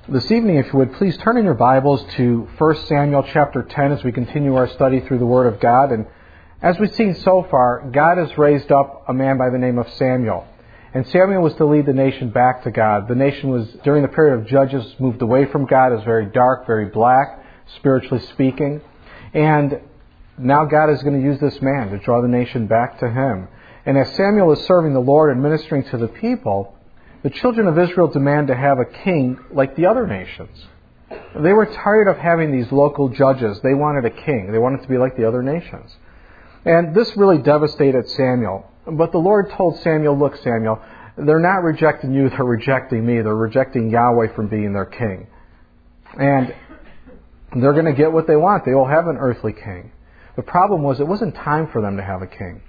This evening, if you would, please turn in your Bibles to 1 Samuel chapter 10 as we continue our study through the Word of God. And as we've seen so far, God has raised up a man by the name of Samuel. And Samuel was to lead the nation back to God. The nation was, during the period of Judges, moved away from God. It was very dark, very black, spiritually speaking. And now God is going to use this man to draw the nation back to Him. And as Samuel is serving the Lord and ministering to the people, the children of Israel demand to have a king like the other nations. They were tired of having these local judges. They wanted a king. They wanted to be like the other nations. And this really devastated Samuel. But the Lord told Samuel, look, Samuel, they're not rejecting you, they're rejecting me. They're rejecting Yahweh from being their king. And they're going to get what they want. They will have an earthly king. The problem was it wasn't time for them to have a king.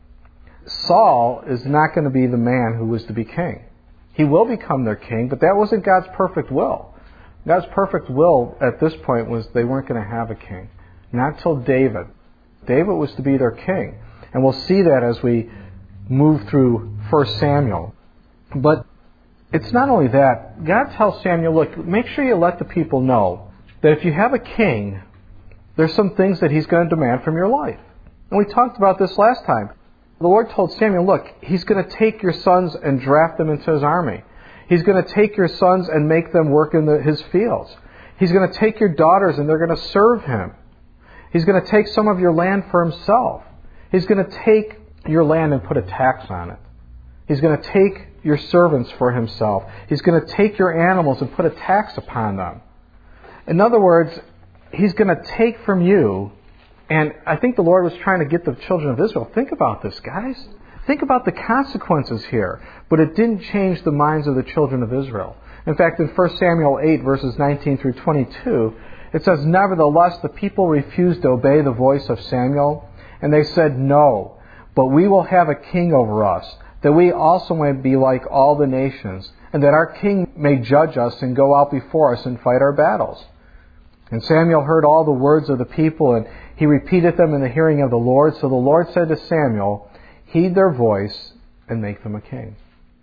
Saul is not going to be the man who was to be king. He will become their king, but that wasn't God's perfect will. God's perfect will at this point was they weren't going to have a king. Not till David. David was to be their king. And we'll see that as we move through 1 Samuel. But it's not only that. God tells Samuel, look, make sure you let the people know that if you have a king, there's some things that He's going to demand from your life. And we talked about this last time. The Lord told Samuel, look, He's going to take your sons and draft them into His army. He's going to take your sons and make them work in His fields. He's going to take your daughters and they're going to serve Him. He's going to take some of your land for Himself. He's going to take your land and put a tax on it. He's going to take your servants for Himself. He's going to take your animals and put a tax upon them. In other words, He's going to take from you. And I think the Lord was trying to get the children of Israel, think about this, guys. Think about the consequences here. But it didn't change the minds of the children of Israel. In fact, in 1 Samuel 8, verses 19 through 22, it says, nevertheless, the people refused to obey the voice of Samuel, and they said, no, but we will have a king over us, that we also may be like all the nations, and that our king may judge us and go out before us and fight our battles. And Samuel heard all the words of the people, and he repeated them in the hearing of the Lord. So the Lord said to Samuel, heed their voice and make them a king.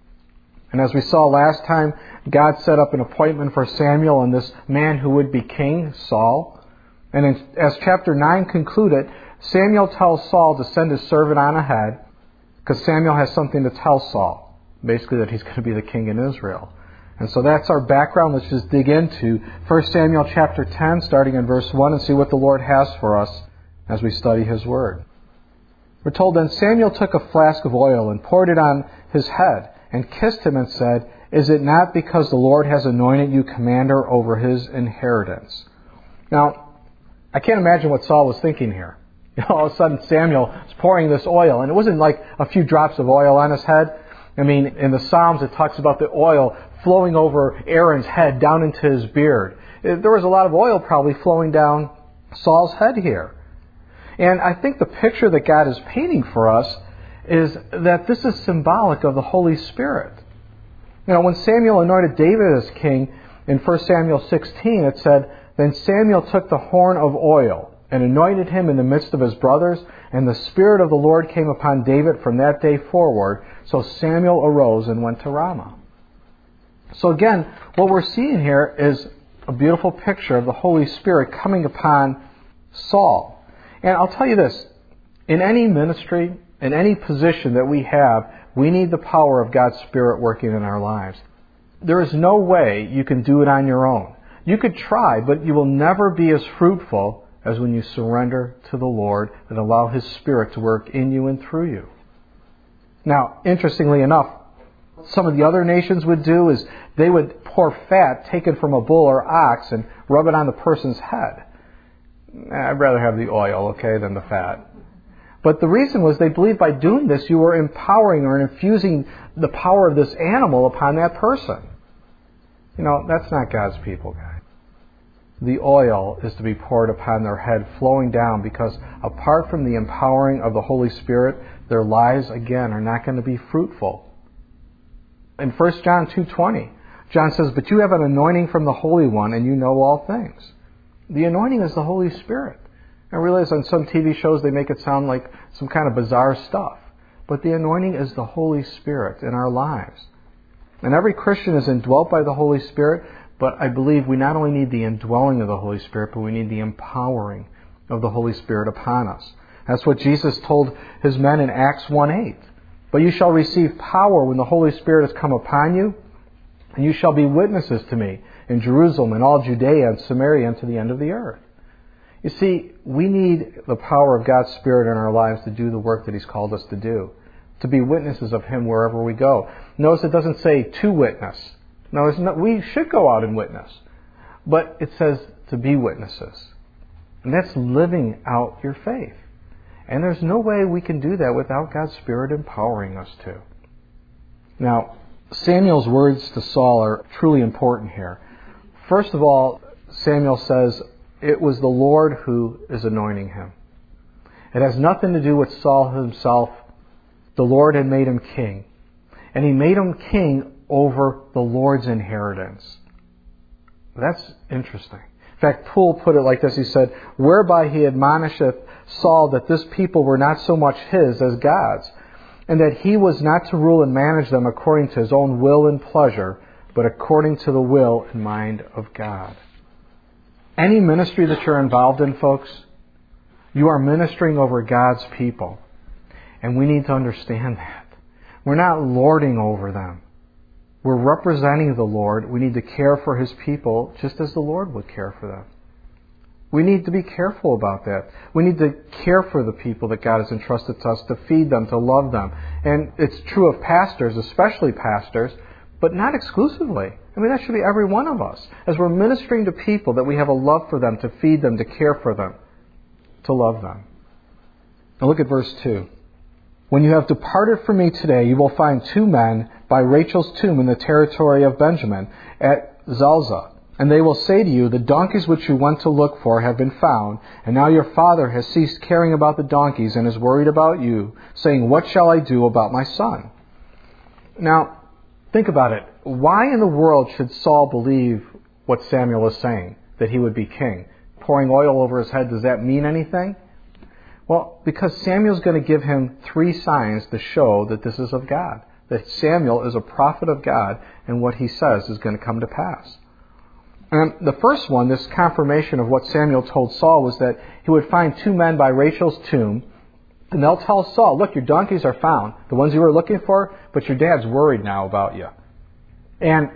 And as we saw last time, God set up an appointment for Samuel and this man who would be king, Saul. And as chapter 9 concluded, Samuel tells Saul to send his servant on ahead, because Samuel has something to tell Saul, basically that he's going to be the king in Israel. And so that's our background. Let's just dig into 1 Samuel chapter 10, starting in verse 1, and see what the Lord has for us as we study His Word. We're told, then Samuel took a flask of oil and poured it on his head and kissed him and said, is it not because the Lord has anointed you commander over His inheritance? Now, I can't imagine what Saul was thinking here. All of a sudden Samuel is pouring this oil, and it wasn't like a few drops of oil on his head. I mean, in the Psalms it talks about the oil flowing over Aaron's head down into his beard. There was a lot of oil probably flowing down Saul's head here. And I think the picture that God is painting for us is that this is symbolic of the Holy Spirit. You know, when Samuel anointed David as king in 1 Samuel 16, it said, then Samuel took the horn of oil and anointed him in the midst of his brothers, and the Spirit of the Lord came upon David from that day forward. So Samuel arose and went to Ramah. So again, what we're seeing here is a beautiful picture of the Holy Spirit coming upon Saul. And I'll tell you this, in any ministry, in any position that we have, we need the power of God's Spirit working in our lives. There is no way you can do it on your own. You could try, but you will never be as fruitful as when you surrender to the Lord and allow His Spirit to work in you and through you. Now, interestingly enough, some of the other nations would do is they would pour fat taken from a bull or ox and rub it on the person's head. I'd rather have the oil, than the fat. But the reason was they believed by doing this you were empowering or infusing the power of this animal upon that person. You know, that's not God's people, guys. The oil is to be poured upon their head, flowing down, because apart from the empowering of the Holy Spirit, their lives, again, are not going to be fruitful. In 1 John 2:20, John says, but you have an anointing from the Holy One, and you know all things. The anointing is the Holy Spirit. I realize on some TV shows they make it sound like some kind of bizarre stuff. But the anointing is the Holy Spirit in our lives. And every Christian is indwelt by the Holy Spirit, But I believe we not only need the indwelling of the Holy Spirit, but we need the empowering of the Holy Spirit upon us. That's what Jesus told his men in Acts 1:8. But you shall receive power when the Holy Spirit has come upon you, and you shall be witnesses to me in Jerusalem and all Judea and Samaria and to the end of the earth. You see, we need the power of God's Spirit in our lives to do the work that He's called us to do, to be witnesses of Him wherever we go. Notice it doesn't say to witness. No, we should go out and witness. But it says to be witnesses. And that's living out your faith. And there's no way we can do that without God's Spirit empowering us to. Now, Samuel's words to Saul are truly important here. First of all, Samuel says, it was the Lord who is anointing him. It has nothing to do with Saul himself. The Lord had made him king. And He made him king over the Lord's inheritance. That's interesting. In fact, Poole put it like this. He said, whereby He admonisheth Saul that this people were not so much His as God's, and that He was not to rule and manage them according to His own will and pleasure, but according to the will and mind of God. Any ministry that you're involved in, folks, you are ministering over God's people. And we need to understand that. We're not lording over them. We're representing the Lord. We need to care for His people just as the Lord would care for them. We need to be careful about that. We need to care for the people that God has entrusted to us, to feed them, to love them. And it's true of pastors, especially pastors, but not exclusively. I mean, that should be every one of us. As we're ministering to people, that we have a love for them, to feed them, to care for them, to love them. Now look at verse 2. When you have departed from me today, you will find 2 men by Rachel's tomb in the territory of Benjamin at Zelzah. And they will say to you, the donkeys which you went to look for have been found, and now your father has ceased caring about the donkeys and is worried about you, saying, what shall I do about my son? Now, think about it. Why in the world should Saul believe what Samuel is saying, that he would be king? Pouring oil over his head, does that mean anything? Well, because Samuel's going to give him 3 signs to show that this is of God, that Samuel is a prophet of God, and what he says is going to come to pass. And the first one, this confirmation of what Samuel told Saul, was that he would find 2 men by Rachel's tomb, and they'll tell Saul, look, your donkeys are found, the ones you were looking for, but your dad's worried now about you. And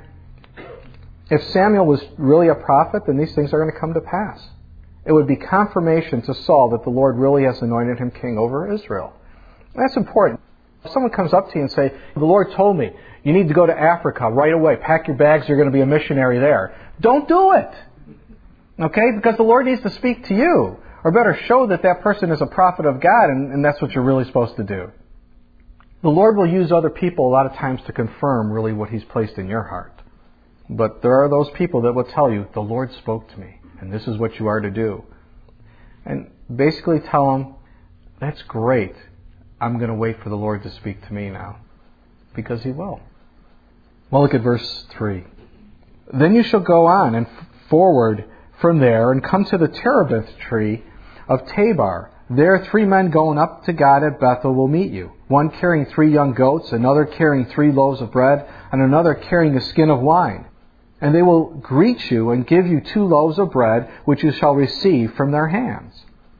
if Samuel was really a prophet, then these things are going to come to pass. It would be confirmation to Saul that the Lord really has anointed him king over Israel. That's important. If someone comes up to you and say, the Lord told me, you need to go to Africa right away. Pack your bags, you're going to be a missionary there. Don't do it. Okay? Because the Lord needs to speak to you. Or better, show that that person is a prophet of God, and that's what you're really supposed to do. The Lord will use other people a lot of times to confirm really what He's placed in your heart. But there are those people that will tell you, the Lord spoke to me, and this is what you are to do. And basically tell them, that's great. I'm going to wait for the Lord to speak to me now. Because He will. Well, look at verse 3. Then you shall go on and forward from there and come to the terebinth tree of Tabor. There 3 men going up to God at Bethel will meet you. One carrying 3 young goats, another carrying 3 loaves of bread, and another carrying a skin of wine. And they will greet you and give you 2 loaves of bread, which you shall receive from their hands.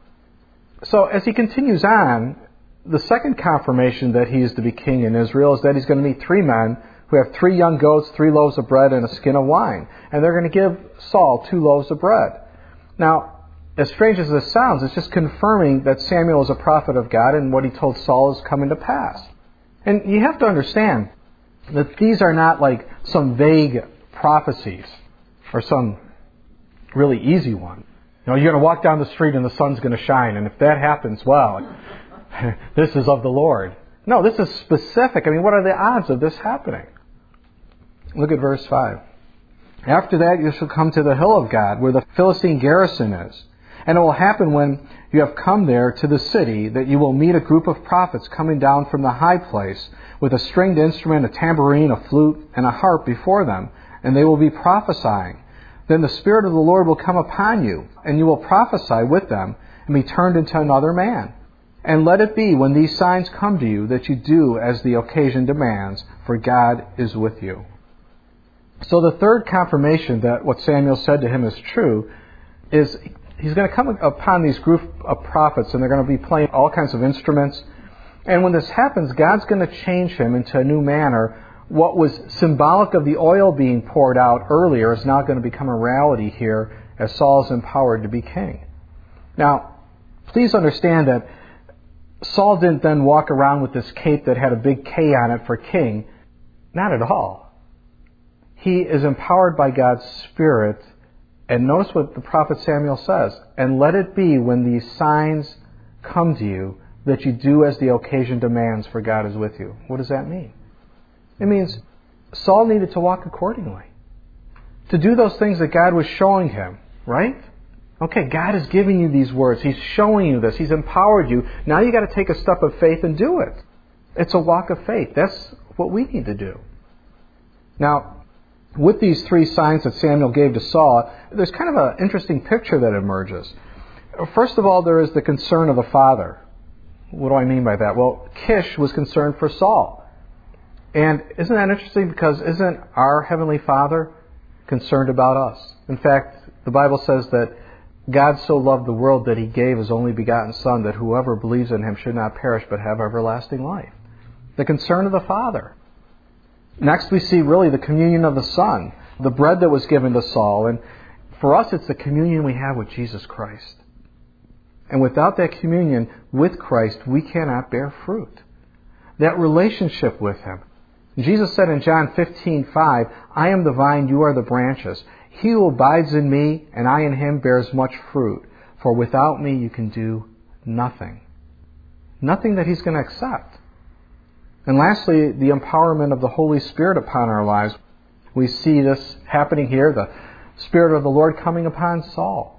So as he continues on, the second confirmation that he is to be king in Israel is that he's going to meet 3 men who have 3 young goats, 3 loaves of bread, and a skin of wine. And they're going to give Saul 2 loaves of bread. Now, as strange as this sounds, it's just confirming that Samuel is a prophet of God and what he told Saul is coming to pass. And you have to understand that these are not like some vague prophecies or some really easy one. You know, you're going to walk down the street and the sun's going to shine, and if that happens, well, this is of the Lord. No, this is specific. I mean, what are the odds of this happening? Look at verse 5. After that you shall come to the hill of God, where the Philistine garrison is. And it will happen when you have come there to the city, that you will meet a group of prophets coming down from the high place, with a stringed instrument, a tambourine, a flute, and a harp before them, and they will be prophesying. Then the Spirit of the Lord will come upon you, and you will prophesy with them, and be turned into another man. And let it be, when these signs come to you, that you do as the occasion demands, for God is with you. So the third confirmation that what Samuel said to him is true is he's going to come upon these group of prophets, and they're going to be playing all kinds of instruments. And when this happens, God's going to change him into a new manner. What was symbolic of the oil being poured out earlier is now going to become a reality here as Saul is empowered to be king. Now, please understand that Saul didn't then walk around with this cape that had a big K on it for king. Not at all. He is empowered by God's Spirit. And notice what the prophet Samuel says. And let it be when these signs come to you that you do as the occasion demands, for God is with you. What does that mean? It means Saul needed to walk accordingly. To do those things that God was showing him, right? Okay, God is giving you these words. He's showing you this. He's empowered you. Now you got to take a step of faith and do it. It's a walk of faith. That's what we need to do. Now, with these three signs that Samuel gave to Saul, there's kind of an interesting picture that emerges. First of all, there is the concern of the father. What do I mean by that? Well, Kish was concerned for Saul. And isn't that interesting? Because isn't our Heavenly Father concerned about us? In fact, the Bible says that God so loved the world that He gave His only begotten Son, that whoever believes in Him should not perish but have everlasting life. The concern of the Father. Next we see really the communion of the Son, the bread that was given to Saul. And for us it's the communion we have with Jesus Christ. And without that communion with Christ, we cannot bear fruit. That relationship with Him. Jesus said in John 15:5, I am the vine, you are the branches. He who abides in me, and I in him, bears much fruit. For without me you can do nothing. Nothing that He's going to accept. And lastly, the empowerment of the Holy Spirit upon our lives. We see this happening here, the Spirit of the Lord coming upon Saul.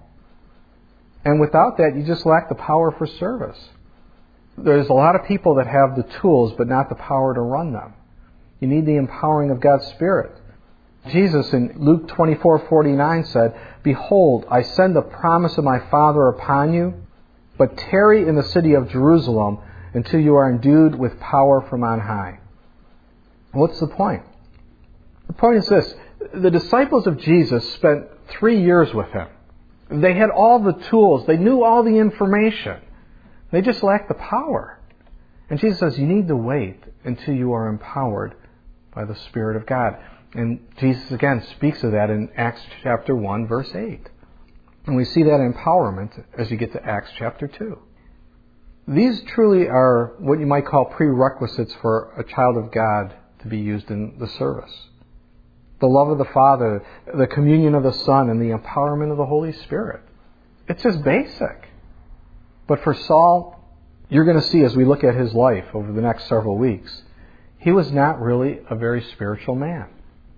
And without that, you just lack the power for service. There's a lot of people that have the tools, but not the power to run them. You need the empowering of God's Spirit. Jesus in Luke 24:49 said, Behold, I send the promise of my Father upon you, but tarry in the city of Jerusalem until you are endued with power from on high. What's the point? The point is this. The disciples of Jesus spent 3 years with Him. They had all the tools. They knew all the information. They just lacked the power. And Jesus says, you need to wait until you are empowered by the Spirit of God. And Jesus again speaks of that in Acts chapter 1, verse 8. And we see that empowerment as you get to Acts chapter 2. These truly are what you might call prerequisites for a child of God to be used in the service. The love of the Father, the communion of the Son, and the empowerment of the Holy Spirit. It's just basic. But for Saul, you're going to see as we look at his life over the next several weeks, he was not really a very spiritual man.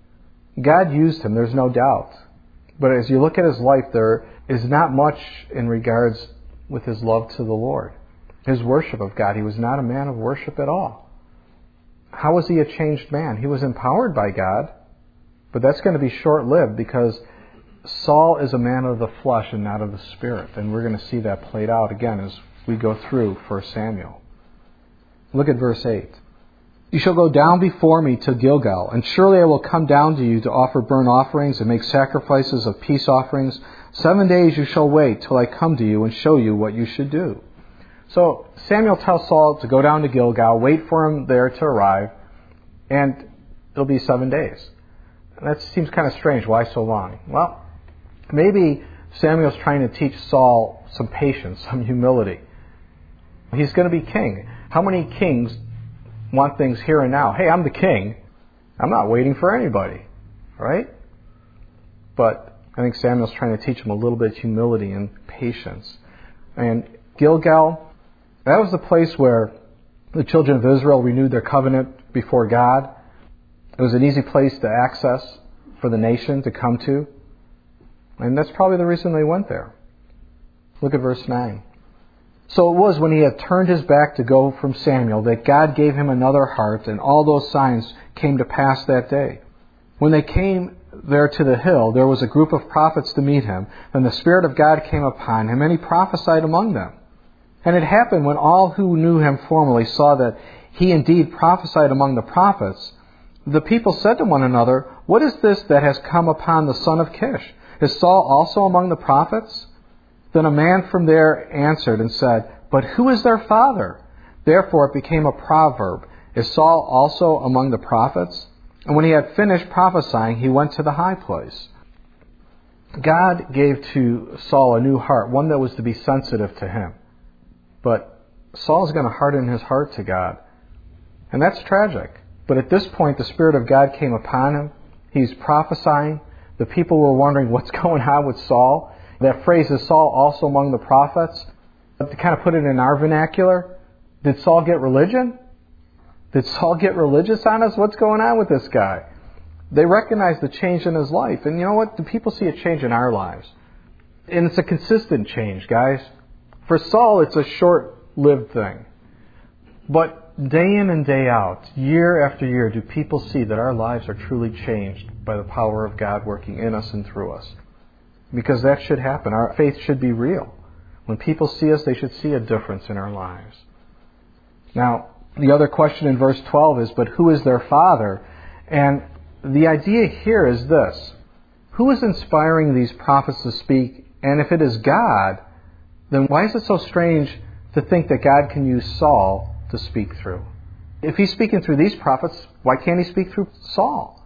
God used him, there's no doubt. But as you look at his life, there is not much in regards with his love to the Lord. His worship of God. He was not a man of worship at all. How was he a changed man? He was empowered by God, but that's going to be short-lived because Saul is a man of the flesh and not of the Spirit. And we're going to see that played out again as we go through 1 Samuel. Look at verse 8. You shall go down before me to Gilgal, and surely I will come down to you to offer burnt offerings and make sacrifices of peace offerings. 7 days you shall wait till I come to you and show you what you should do. So Samuel tells Saul to go down to Gilgal, wait for him there to arrive, and it'll be 7 days. That seems kind of strange. Why so long? Well, maybe Samuel's trying to teach Saul some patience, some humility. He's going to be king. How many kings want things here and now? Hey, I'm the king. I'm not waiting for anybody. Right? But I think Samuel's trying to teach him a little bit of humility and patience. And Gilgal, that was the place where the children of Israel renewed their covenant before God. It was an easy place to access for the nation to come to. And that's probably the reason they went there. Look at verse 9. So it was when he had turned his back to go from Samuel that God gave him another heart, and all those signs came to pass that day. When they came there to the hill, there was a group of prophets to meet him, and the Spirit of God came upon him, and he prophesied among them. And it happened when all who knew him formerly saw that he indeed prophesied among the prophets, the people said to one another, "What is this that has come upon the son of Kish? Is Saul also among the prophets?" Then a man from there answered and said, "But who is their father?" Therefore it became a proverb, "Is Saul also among the prophets?" And when he had finished prophesying, he went to the high place. God gave to Saul a new heart, one that was to be sensitive to him. But Saul's going to harden his heart to God. And that's tragic. But at this point, the Spirit of God came upon him. He's prophesying. The people were wondering what's going on with Saul. That phrase, "Is Saul also among the prophets?" To kind of put it in our vernacular, did Saul get religion? Did Saul get religious on us? What's going on with this guy? They recognize the change in his life. And you know what? The people see a change in our lives. And it's a consistent change, guys. For Saul, it's a short-lived thing. But day in and day out, year after year, do people see that our lives are truly changed by the power of God working in us and through us. Because that should happen. Our faith should be real. When people see us, they should see a difference in our lives. Now, the other question in verse 12 is, but who is their father? And the idea here is this. Who is inspiring these prophets to speak? And if it is God, then why is it so strange to think that God can use Saul to speak through? If he's speaking through these prophets, why can't he speak through Saul?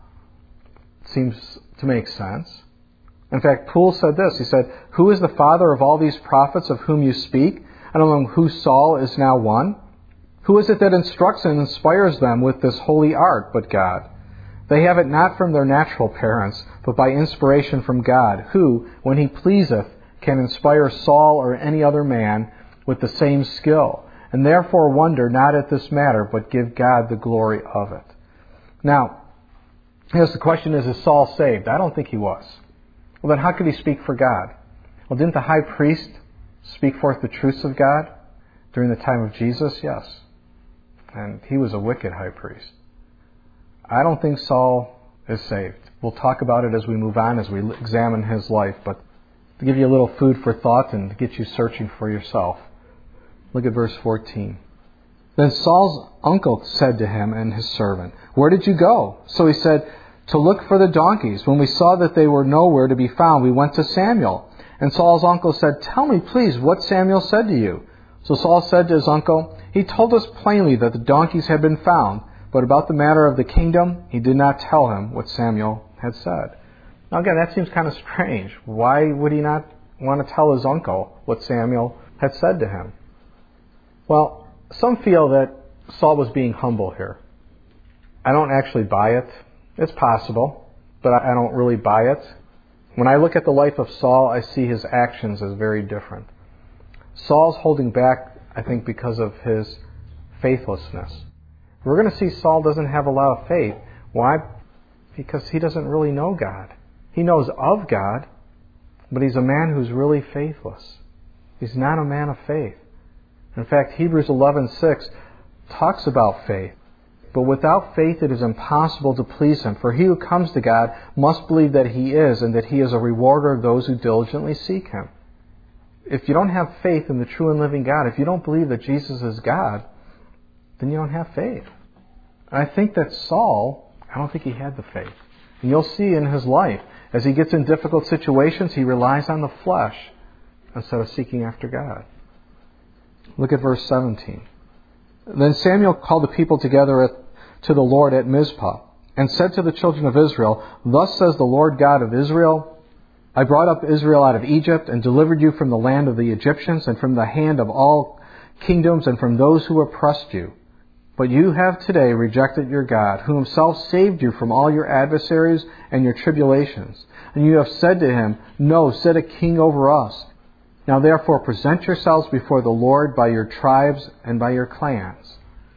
Seems to make sense. In fact, Poole said this. He said, "Who is the father of all these prophets of whom you speak, and among whose Saul is now one? Who is it that instructs and inspires them with this holy art but God? They have it not from their natural parents, but by inspiration from God, who, when he pleaseth, can inspire Saul or any other man with the same skill, and therefore wonder not at this matter, but give God the glory of it." Now, the question is Saul saved? I don't think he was. Well, then how could he speak for God? Well, didn't the high priest speak forth the truths of God during the time of Jesus? Yes. And he was a wicked high priest. I don't think Saul is saved. We'll talk about it as we move on, as we examine his life. But to give you a little food for thought and to get you searching for yourself, look at verse 14. Then Saul's uncle said to him and his servant, "Where did you go?" So he said, "To look for the donkeys. When we saw that they were nowhere to be found, we went to Samuel." And Saul's uncle said, "Tell me, please, what Samuel said to you." So Saul said to his uncle, "He told us plainly that the donkeys had been found, but about the matter of the kingdom, he did not tell him what Samuel had said." Now again, that seems kind of strange. Why would he not want to tell his uncle what Samuel had said to him? Well, some feel that Saul was being humble here. I don't actually buy it. It's possible, but I don't really buy it. When I look at the life of Saul, I see his actions as very different. Saul's holding back, I think, because of his faithlessness. We're going to see Saul doesn't have a lot of faith. Why? Because he doesn't really know God. He knows of God, but he's a man who's really faithless. He's not a man of faith. In fact, Hebrews 11:6 talks about faith. But without faith it is impossible to please him. For he who comes to God must believe that he is, and that he is a rewarder of those who diligently seek him. If you don't have faith in the true and living God, if you don't believe that Jesus is God, then you don't have faith. And I think that Saul, I don't think he had the faith. And you'll see in his life, as he gets in difficult situations, he relies on the flesh instead of seeking after God. Look at verse 17. Then Samuel called the people together to the Lord at Mizpah, and said to the children of Israel, "Thus says the Lord God of Israel, I brought up Israel out of Egypt, and delivered you from the land of the Egyptians, and from the hand of all kingdoms, and from those who oppressed you. But you have today rejected your God, who himself saved you from all your adversaries and your tribulations. And you have said to him, No, set a king over us. Now therefore present yourselves before the Lord by your tribes and by your clans."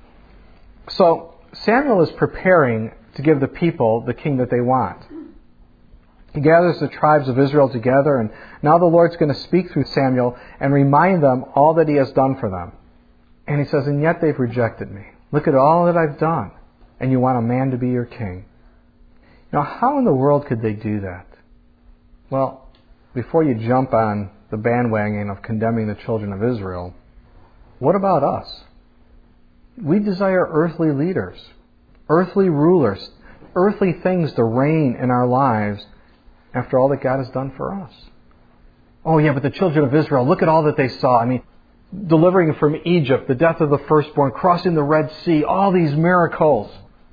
So Samuel is preparing to give the people the king that they want. He gathers the tribes of Israel together, and now the Lord's going to speak through Samuel and remind them all that he has done for them. And he says, "And yet they've rejected me. Look at all that I've done, and you want a man to be your king." Now, how in the world could they do that? Well, before you jump on the bandwagon of condemning the children of Israel, what about us? We desire earthly leaders, earthly rulers earthly things to reign in our lives after all that God has done for us. Oh yeah, but the children of Israel, look at all that they saw. I mean, delivering from Egypt, the death of the firstborn, crossing the Red Sea, all these miracles.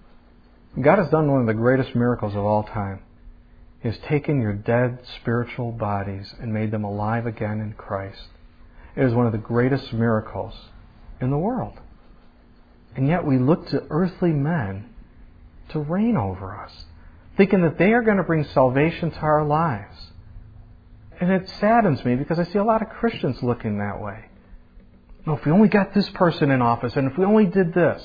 God has done one of the greatest miracles of all time. He has taken your dead spiritual bodies and made them alive again in Christ. It is one of the greatest miracles in the world. And yet we look to earthly men to reign over us, thinking that they are going to bring salvation to our lives. And it saddens me because I see a lot of Christians looking that way. Oh, if we only got this person in office, and if we only did this.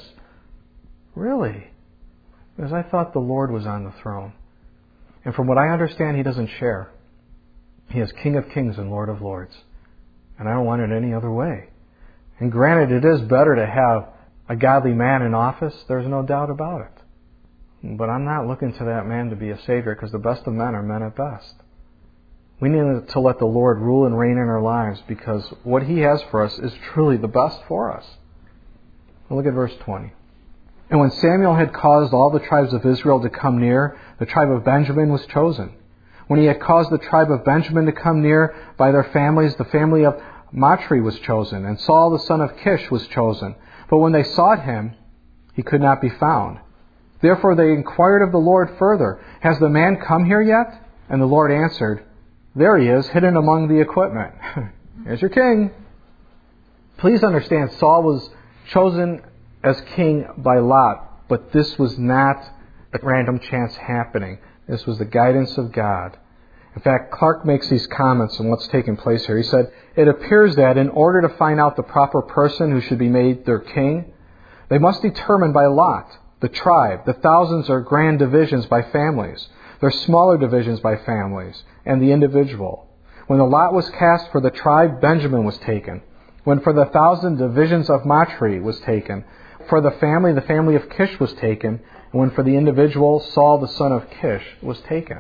Really? Because I thought the Lord was on the throne. And from what I understand, He doesn't share. He is King of Kings and Lord of Lords. And I don't want it any other way. And granted, it is better to have a godly man in office. There's no doubt about it. But I'm not looking to that man to be a Savior, because the best of men are men at best. We need to let the Lord rule and reign in our lives, because what He has for us is truly the best for us. Look at verse 20. And when Samuel had caused all the tribes of Israel to come near, the tribe of Benjamin was chosen. When he had caused the tribe of Benjamin to come near by their families, the family of Matri was chosen, and Saul the son of Kish was chosen. But when they sought him, he could not be found. Therefore they inquired of the Lord further, Has the man come here yet? And the Lord answered, There he is, hidden among the equipment. Here's your king. Please understand, Saul was chosen as king by lot, but this was not a random chance happening. This was the guidance of God. In fact, Clark makes these comments on what's taking place here. He said, It appears that in order to find out the proper person who should be made their king, they must determine by lot the tribe, the thousands or grand divisions by families, their smaller divisions by families, and the individual. When the lot was cast for the tribe, Benjamin was taken. When for the 1,000 divisions of Matri was taken, for the family of Kish was taken, and when for the individual, Saul the son of Kish was taken.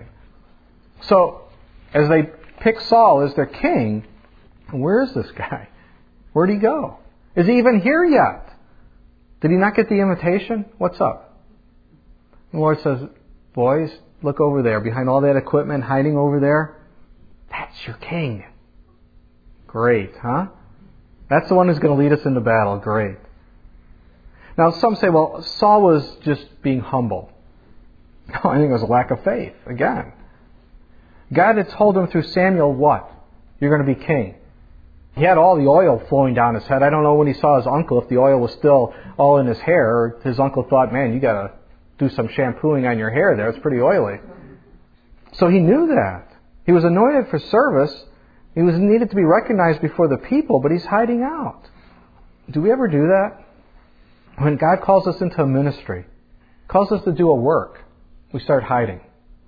So, as they pick Saul as their king, where is this guy? Where'd he go? Is he even here yet? Did he not get the invitation? What's up? The Lord says, Boys, look over there, behind all that equipment, hiding over there. That's your king. Great, huh? That's the one who's going to lead us into battle. Great. Now, some say, well, Saul was just being humble. No, I think it was a lack of faith, again. God had told him through Samuel what? You're going to be king. He had all the oil flowing down his head. I don't know when he saw his uncle if the oil was still all in his hair, or his uncle thought, man, you got to do some shampooing on your hair there. It's pretty oily. So he knew that. He was anointed for service. He was needed to be recognized before the people, but he's hiding out. Do we ever do that? When God calls us into a ministry, calls us to do a work, we start hiding.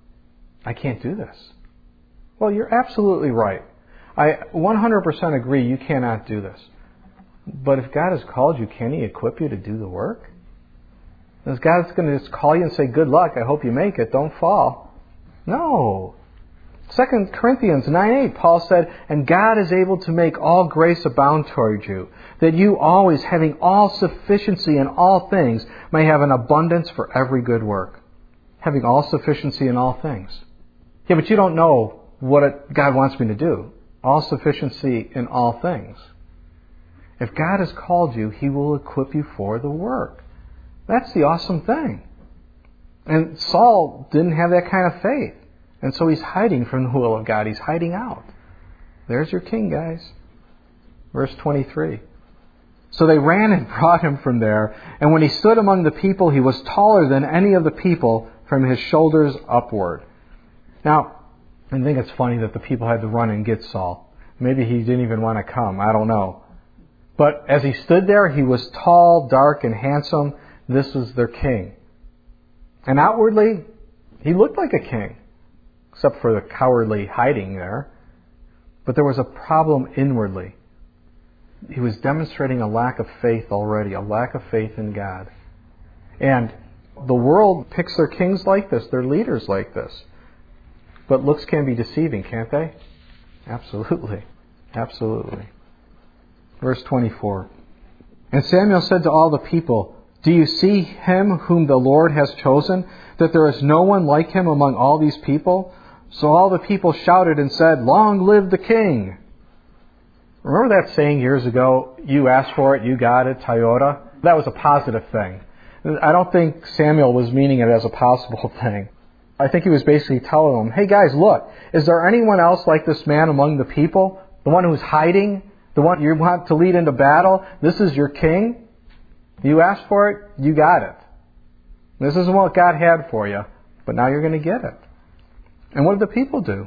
I can't do this. Well, you're absolutely right. I 100% agree you cannot do this. But if God has called you, can He equip you to do the work? Is God going to just call you and say, good luck, I hope you make it, don't fall? No. 2 Corinthians 9:8, Paul said, And God is able to make all grace abound toward you, that you always, having all sufficiency in all things, may have an abundance for every good work. Having all sufficiency in all things. Yeah, but you don't know what God wants me to do. All sufficiency in all things. If God has called you, He will equip you for the work. That's the awesome thing. And Saul didn't have that kind of faith. And so he's hiding from the will of God. He's hiding out. There's your king, guys. Verse 23. So they ran and brought him from there. And when he stood among the people, he was taller than any of the people from his shoulders upward. Now, I think it's funny that the people had to run and get Saul. Maybe he didn't even want to come. I don't know. But as he stood there, he was tall, dark, and handsome. This was their king. And outwardly, he looked like a king, except for the cowardly hiding there. But there was a problem inwardly. He was demonstrating a lack of faith already, a lack of faith in God. And the world picks their kings like this, their leaders like this. But looks can be deceiving, can't they? Absolutely. Absolutely. Verse 24. And Samuel said to all the people, Do you see him whom the Lord has chosen, that there is no one like him among all these people? So all the people shouted and said, Long live the king! Remember that saying years ago, you asked for it, you got it, Toyota? That was a positive thing. I don't think Samuel was meaning it as a possible thing. I think he was basically telling them, hey guys, look, is there anyone else like this man among the people? The one who's hiding? The one you want to lead into battle? This is your king? You asked for it, you got it. This isn't what God had for you, but now you're going to get it. And what did the people do?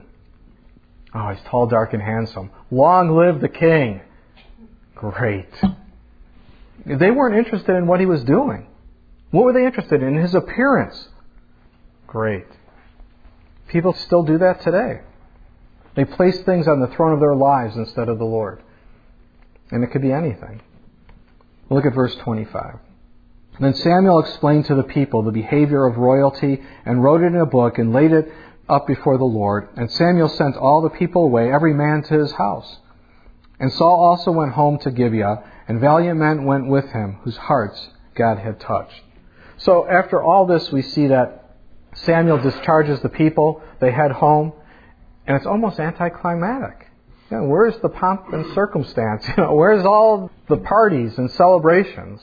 Oh, he's tall, dark, and handsome. Long live the king. Great. They weren't interested in what he was doing. What were they interested in? His appearance. Great. People still do that today. They place things on the throne of their lives instead of the Lord. And it could be anything. Look at verse 25. Then Samuel explained to the people the behavior of royalty and wrote it in a book and laid it up before the Lord. And Samuel sent all the people away, every man to his house. And Saul also went home to Gibeah, and valiant men went with him, whose hearts God had touched. So after all this, we see that Samuel discharges the people, they head home, and it's almost anticlimactic. Where's the pomp and circumstance? Where's all the parties and celebrations?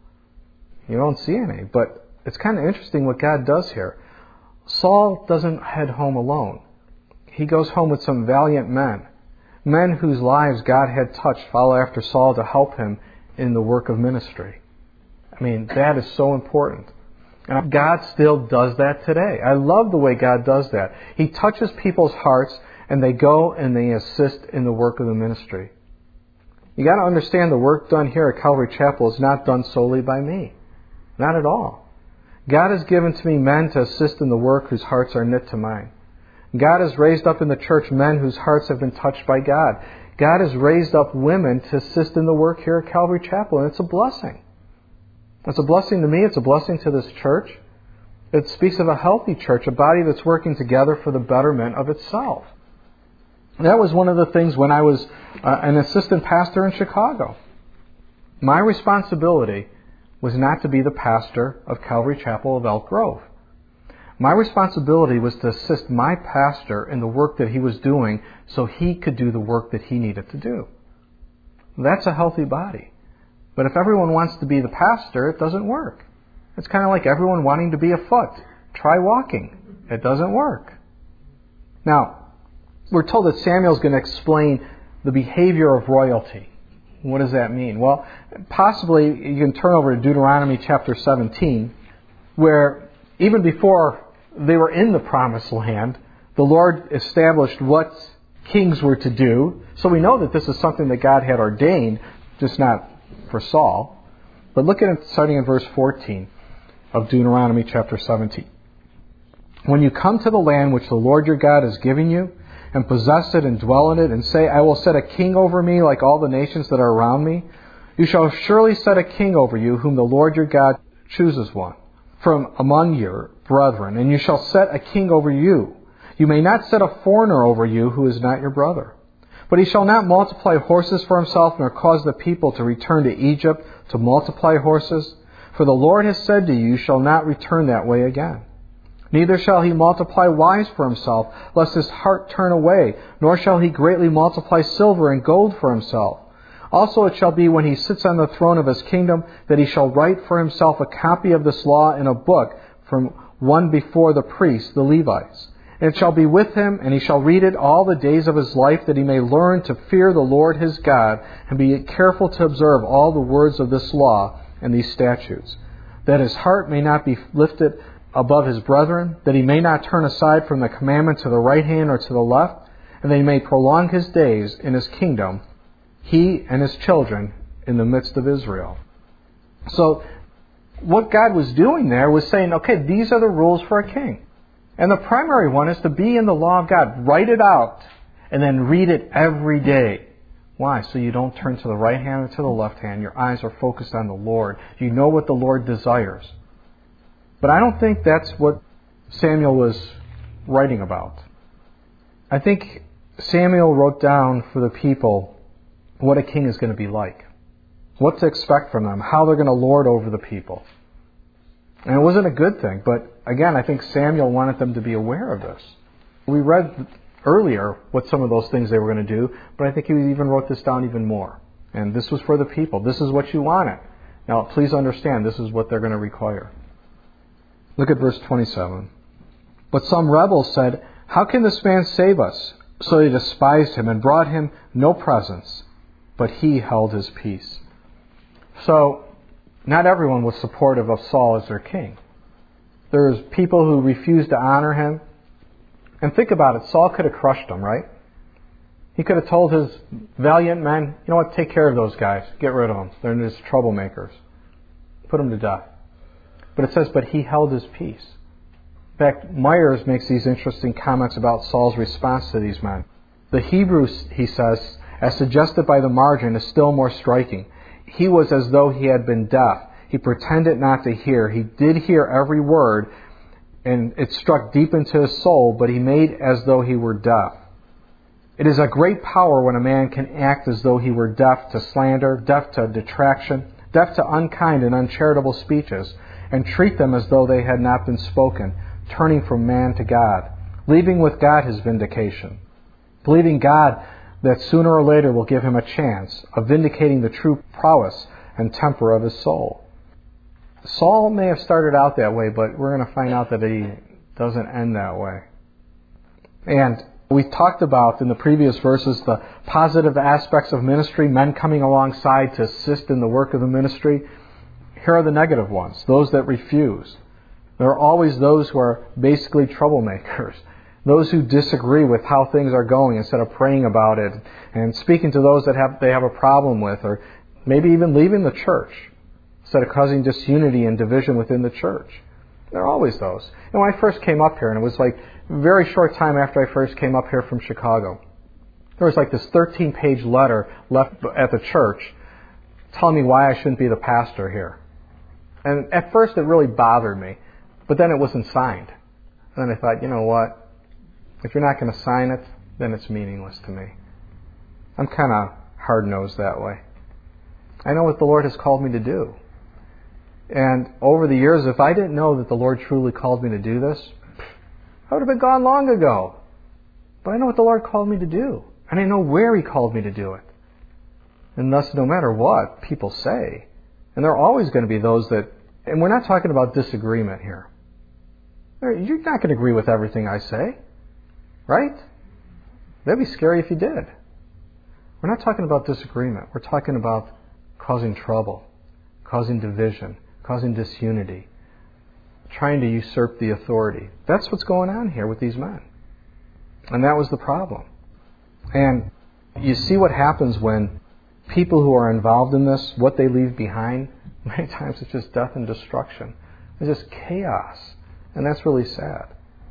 You don't see any. But it's kind of interesting what God does here. Saul doesn't head home alone. He goes home with some valiant men. Men whose lives God had touched follow after Saul to help him in the work of ministry. I mean, that is so important. And God still does that today. I love the way God does that. He touches people's hearts, and they go and they assist in the work of the ministry. You got to understand the work done here at Calvary Chapel is not done solely by me. Not at all. God has given to me men to assist in the work whose hearts are knit to mine. God has raised up in the church men whose hearts have been touched by God. God has raised up women to assist in the work here at Calvary Chapel, and it's a blessing. It's a blessing to me. It's a blessing to this church. It speaks of a healthy church, a body that's working together for the betterment of itself. That was one of the things when I was an assistant pastor in Chicago. My responsibility was not to be the pastor of Calvary Chapel of Elk Grove. My responsibility was to assist my pastor in the work that he was doing so he could do the work that he needed to do. That's a healthy body. But if everyone wants to be the pastor, it doesn't work. It's kind of like everyone wanting to be a foot. Try walking. It doesn't work. Now, we're told that Samuel's going to explain the behavior of royalty. What does that mean? Well, possibly you can turn over to Deuteronomy chapter 17, where even before they were in the promised land, the Lord established what kings were to do. So we know that this is something that God had ordained, just not for Saul. But look at it starting in verse 14 of Deuteronomy chapter 17. When you come to the land which the Lord your God is giving you, and possess it and dwell in it, and say, I will set a king over me like all the nations that are around me, you shall surely set a king over you, whom the Lord your God chooses one from among your brethren, and you shall set a king over you. You may not set a foreigner over you who is not your brother. But he shall not multiply horses for himself, nor cause the people to return to Egypt to multiply horses. For the Lord has said to you, you shall not return that way again. Neither shall he multiply wives for himself, lest his heart turn away, nor shall he greatly multiply silver and gold for himself. Also it shall be when he sits on the throne of his kingdom, that he shall write for himself a copy of this law in a book from one before the priests, the Levites. And it shall be with him, and he shall read it all the days of his life, that he may learn to fear the Lord his God, and be careful to observe all the words of this law and these statutes, that his heart may not be lifted above his brethren, that he may not turn aside from the commandment to the right hand or to the left, and that he may prolong his days in his kingdom, he and his children in the midst of Israel. So what God was doing there was saying, okay, these are the rules for a king. And the primary one is to be in the law of God. Write it out and then read it every day. Why? So you don't turn to the right hand or to the left hand. Your eyes are focused on the Lord. You know what the Lord desires. But I don't think that's what Samuel was writing about. I think Samuel wrote down for the people what a king is going to be like, what to expect from them, how they're going to lord over the people. And it wasn't a good thing. But again, I think Samuel wanted them to be aware of this. We read earlier what some of those things they were going to do, but I think he even wrote this down even more. And this was for the people. This is what you wanted. Now, please understand, this is what they're going to require. Look at verse 27. But some rebels said, "How can this man save us?" So they despised him and brought him no presents, but he held his peace. So, not everyone was supportive of Saul as their king. There's people who refused to honor him. And think about it, Saul could have crushed them, right? He could have told his valiant men, you know what, take care of those guys. Get rid of them. They're just troublemakers. Put them to death. But it says, but he held his peace. In fact, Myers makes these interesting comments about Saul's response to these men. The Hebrew, he says, as suggested by the margin, is still more striking. He was as though he had been deaf. He pretended not to hear. He did hear every word, and it struck deep into his soul, but he made as though he were deaf. It is a great power when a man can act as though he were deaf to slander, deaf to detraction, deaf to unkind and uncharitable speeches, and treat them as though they had not been spoken, turning from man to God, leaving with God his vindication, believing God that sooner or later will give him a chance of vindicating the true prowess and temper of his soul. Saul may have started out that way, but we're going to find out that he doesn't end that way. And we talked about in the previous verses the positive aspects of ministry, men coming alongside to assist in the work of the ministry. Here are the negative ones, those that refuse. There are always those who are basically troublemakers, those who disagree with how things are going instead of praying about it and speaking to those that they have a problem with, or maybe even leaving the church instead of causing disunity and division within the church. There are always those. And when I first came up here, and it was like a very short time after I first came up here from Chicago, there was like this 13-page letter left at the church telling me why I shouldn't be the pastor here. And at first it really bothered me, but then it wasn't signed. And then I thought, you know what? If you're not going to sign it, then it's meaningless to me. I'm kind of hard-nosed that way. I know what the Lord has called me to do. And over the years, if I didn't know that the Lord truly called me to do this, I would have been gone long ago. But I know what the Lord called me to do. And I know where He called me to do it. And thus, no matter what people say, and there are always going to be those that, and we're not talking about disagreement here. You're not going to agree with everything I say. Right? That'd be scary if you did. We're not talking about disagreement. We're talking about causing trouble, causing division, causing disunity, trying to usurp the authority. That's what's going on here with these men. And that was the problem. And you see what happens when people who are involved in this, what they leave behind, many times it's just death and destruction. It's just chaos. And that's really sad.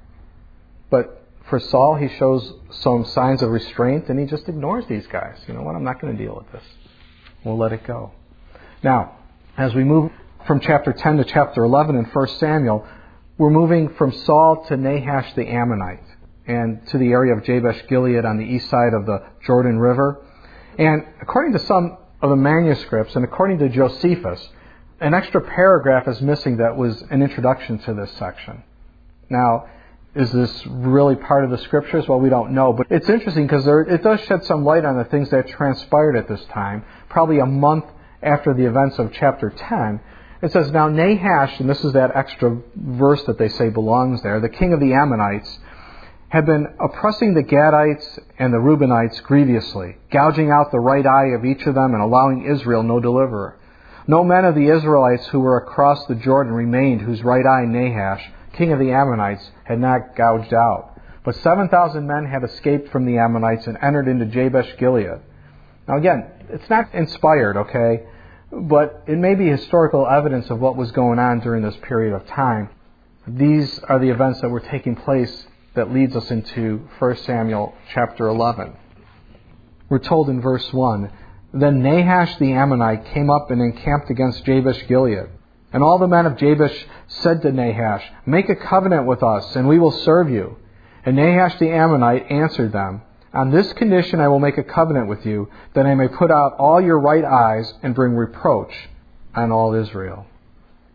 But for Saul, he shows some signs of restraint, and he just ignores these guys. You know what? I'm not going to deal with this. We'll let it go. Now, as we move from chapter 10 to chapter 11 in 1 Samuel, we're moving from Saul to Nahash the Ammonite and to the area of Jabesh Gilead on the east side of the Jordan River. And according to some of the manuscripts, and according to Josephus, an extra paragraph is missing that was an introduction to this section. Now, is this really part of the Scriptures? Well, we don't know. But it's interesting because it does shed some light on the things that transpired at this time, probably a month after the events of chapter 10. It says, now Nahash, and this is that extra verse that they say belongs there, the king of the Ammonites, had been oppressing the Gadites and the Reubenites grievously, gouging out the right eye of each of them and allowing Israel no deliverer. No men of the Israelites who were across the Jordan remained whose right eye Nahash, king of the Ammonites, had not gouged out. But 7,000 men had escaped from the Ammonites and entered into Jabesh Gilead. Now again, it's not inspired, okay? But it may be historical evidence of what was going on during this period of time. These are the events that were taking place that leads us into 1 Samuel chapter 11. We're told in verse 1, Then Nahash the Ammonite came up and encamped against Jabesh Gilead. And all the men of Jabesh said to Nahash, Make a covenant with us, and we will serve you. And Nahash the Ammonite answered them, On this condition I will make a covenant with you, that I may put out all your right eyes and bring reproach on all Israel.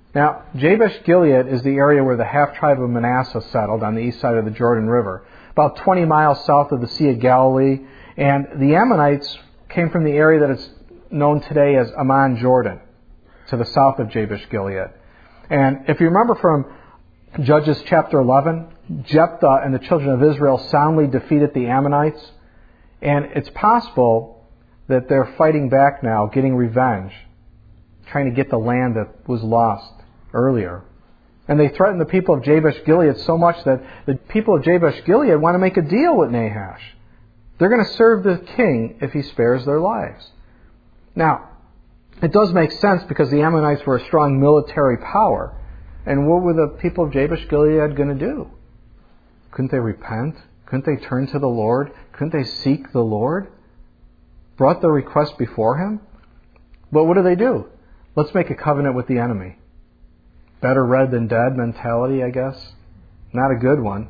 Now, Jabesh Gilead is the area where the half-tribe of Manasseh settled on the east side of the Jordan River, about 20 miles south of the Sea of Galilee. And the Ammonites came from the area that is known today as Ammon, Jordan, to the south of Jabesh Gilead. And if you remember from Judges chapter 11, Jephthah and the children of Israel soundly defeated the Ammonites. And it's possible that they're fighting back now, getting revenge, trying to get the land that was lost earlier. And they threatened the people of Jabesh Gilead so much that the people of Jabesh Gilead want to make a deal with Nahash. They're going to serve the king if he spares their lives. Now, it does make sense because the Ammonites were a strong military power. And what were the people of Jabesh Gilead going to do? Couldn't they repent? Couldn't they turn to the Lord? Couldn't they seek the Lord? Brought their request before Him? But what do? Let's make a covenant with the enemy. Better red than dead mentality, I guess. Not a good one.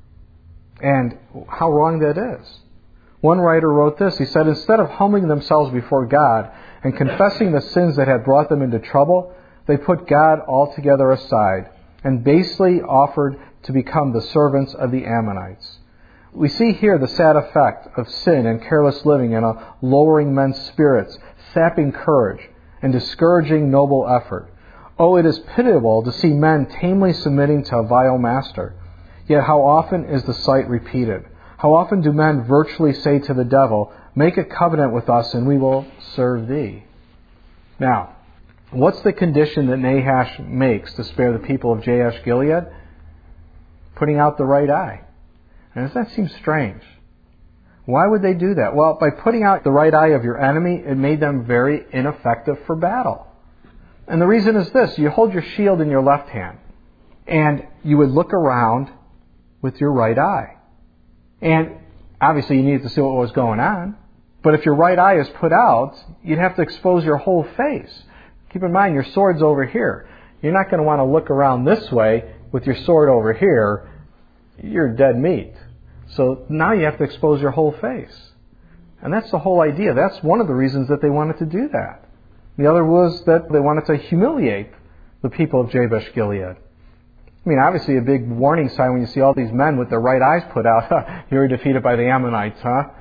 And how wrong that is. One writer wrote this. He said, instead of humbling themselves before God and confessing the sins that had brought them into trouble, they put God altogether aside and basely offered to become the servants of the Ammonites. We see here the sad effect of sin and careless living in a lowering men's spirits, sapping courage, and discouraging noble effort. Oh, it is pitiable to see men tamely submitting to a vile master. Yet how often is the sight repeated? How often do men virtually say to the devil, make a covenant with us and we will serve thee? Now, what's the condition that Nahash makes to spare the people of Jabesh Gilead? Putting out the right eye. And does that seem strange? Why would they do that? Well, by putting out the right eye of your enemy, it made them very ineffective for battle. And the reason is this. You hold your shield in your left hand, and you would look around with your right eye. And obviously you needed to see what was going on. But if your right eye is put out, you'd have to expose your whole face. Keep in mind, your sword's over here. You're not going to want to look around this way with your sword over here. You're dead meat. So now you have to expose your whole face. And that's the whole idea. That's one of the reasons that they wanted to do that. The other was that they wanted to humiliate the people of Jabesh Gilead. I mean, obviously a big warning sign when you see all these men with their right eyes put out. You were defeated by the Ammonites, huh?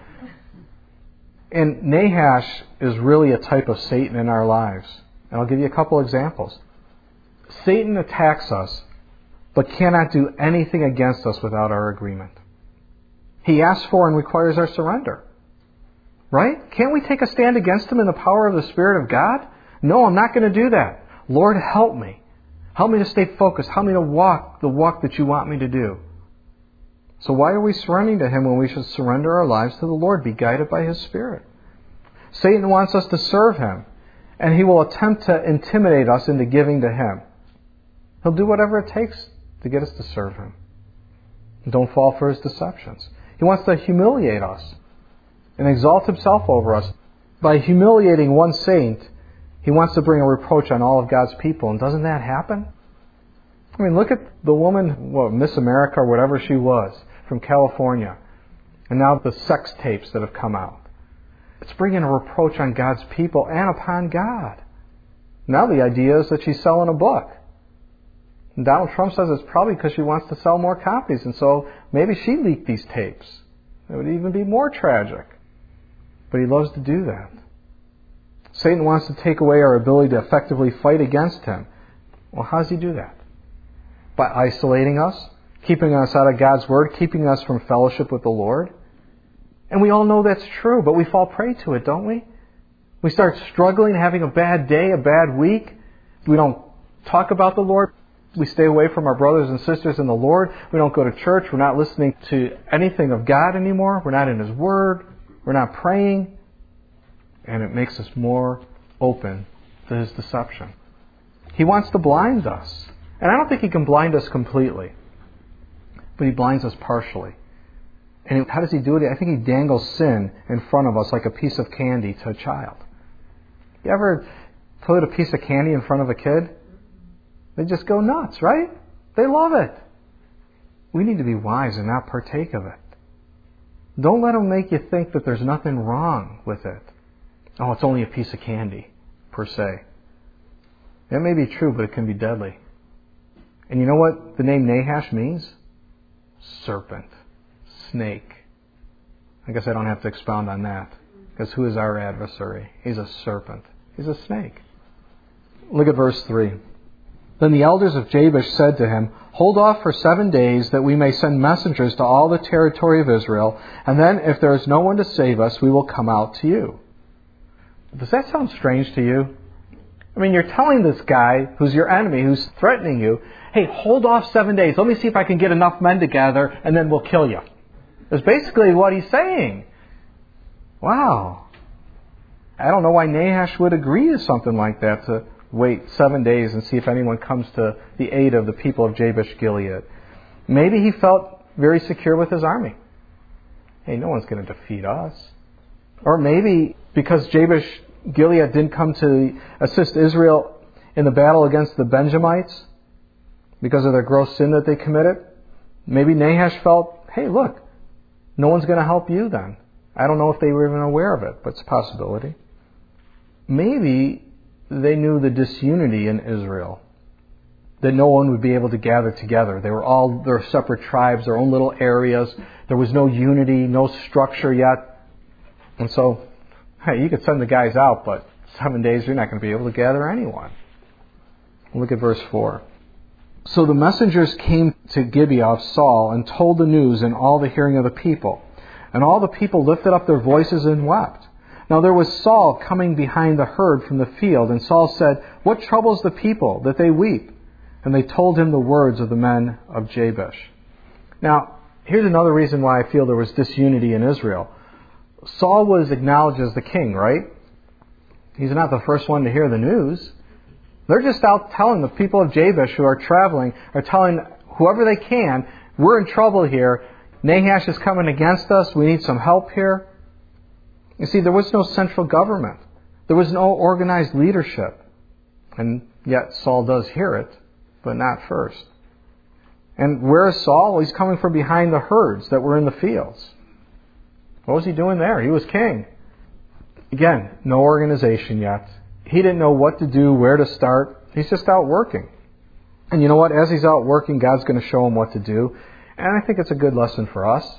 And Nahash is really a type of Satan in our lives. And I'll give you a couple examples. Satan attacks us, but cannot do anything against us without our agreement. He asks for and requires our surrender. Right? Can't we take a stand against him in the power of the Spirit of God? No, I'm not going to do that. Lord, help me. Help me to stay focused. Help me to walk the walk that you want me to do. So why are we surrendering to Him when we should surrender our lives to the Lord, be guided by His Spirit? Satan wants us to serve him, and he will attempt to intimidate us into giving to him. He'll do whatever it takes to get us to serve him. Don't fall for his deceptions. He wants to humiliate us and exalt himself over us. By humiliating one saint, he wants to bring a reproach on all of God's people. And doesn't that happen? I mean, look at the woman, Miss America or whatever she was, from California. And now the sex tapes that have come out. It's bringing a reproach on God's people and upon God. Now the idea is that she's selling a book. And Donald Trump says it's probably because she wants to sell more copies. And so maybe she leaked these tapes. It would even be more tragic. But he loves to do that. Satan wants to take away our ability to effectively fight against him. Well, how does he do that? By isolating us, keeping us out of God's Word, keeping us from fellowship with the Lord. And we all know that's true, but we fall prey to it, don't we? We start struggling, having a bad day, a bad week. We don't talk about the Lord. We stay away from our brothers and sisters in the Lord. We don't go to church. We're not listening to anything of God anymore. We're not in His Word. We're not praying. And it makes us more open to his deception. He wants to blind us. And I don't think he can blind us completely. But he blinds us partially. And how does he do it? I think he dangles sin in front of us like a piece of candy to a child. You ever put a piece of candy in front of a kid? They just go nuts, right? They love it. We need to be wise and not partake of it. Don't let them make you think that there's nothing wrong with it. Oh, it's only a piece of candy, per se. That may be true, but it can be deadly. And you know what the name Nahash means? Serpent. Snake. I guess I don't have to expound on that. Because who is our adversary? He's a serpent. He's a snake. Look at verse 3. Then the elders of Jabesh said to him, "Hold off for 7 days, that we may send messengers to all the territory of Israel, and then if there is no one to save us, we will come out to you." Does that sound strange to you? I mean, you're telling this guy who's your enemy, who's threatening you, "Hey, hold off 7 days. Let me see if I can get enough men together, and then we'll kill you." That's basically what he's saying. Wow. I don't know why Nahash would agree to something like that, to wait 7 days and see if anyone comes to the aid of the people of Jabesh Gilead. Maybe he felt very secure with his army. Hey, no one's going to defeat us. Or maybe because Jabesh Gilead didn't come to assist Israel in the battle against the Benjamites because of their gross sin that they committed, maybe Nahash felt, hey, look, no one's going to help you then. I don't know if they were even aware of it, but it's a possibility. Maybe they knew the disunity in Israel, that no one would be able to gather together. They were all their separate tribes, their own little areas. There was no unity, no structure yet. And so, hey, you could send the guys out, but 7 days you're not going to be able to gather anyone. Look at verse 4. So the messengers came to Gibeah of Saul and told the news in all the hearing of the people. And all the people lifted up their voices and wept. Now there was Saul coming behind the herd from the field, and Saul said, "What troubles the people, that they weep?" And they told him the words of the men of Jabesh. Now, here's another reason why I feel there was disunity in Israel. Saul was acknowledged as the king, right? He's not the first one to hear the news. They're just out telling the people of Jabesh who are traveling, are telling whoever they can, we're in trouble here. Nahash is coming against us. We need some help here. You see, there was no central government. There was no organized leadership. And yet Saul does hear it, but not first. And where is Saul? Well, he's coming from behind the herds that were in the fields. What was he doing there? He was king. Again, no organization yet. He didn't know what to do, where to start. He's just out working. And you know what? As he's out working, God's going to show him what to do. And I think it's a good lesson for us.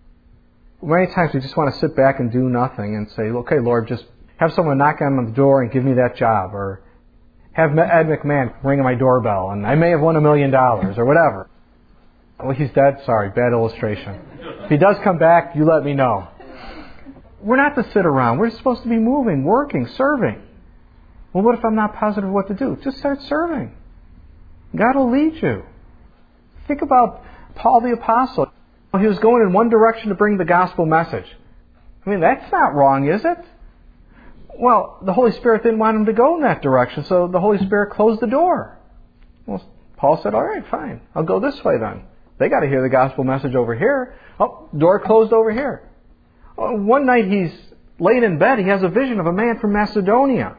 Many times we just want to sit back and do nothing and say, okay, Lord, just have someone knock on the door and give me that job. Or have Ed McMahon ring my doorbell and I may have won $1 million or whatever. Well, he's dead. Sorry, bad illustration. If he does come back, you let me know. We're not to sit around. We're supposed to be moving, working, serving. Well, what if I'm not positive what to do? Just start serving. God will lead you. Think about Paul the Apostle. He was going in one direction to bring the gospel message. I mean, that's not wrong, is it? Well, the Holy Spirit didn't want him to go in that direction, so the Holy Spirit closed the door. Well, Paul said, all right, fine. I'll go this way then. They got to hear the gospel message over here. Oh, door closed over here. One night he's laying in bed. He has a vision of a man from Macedonia.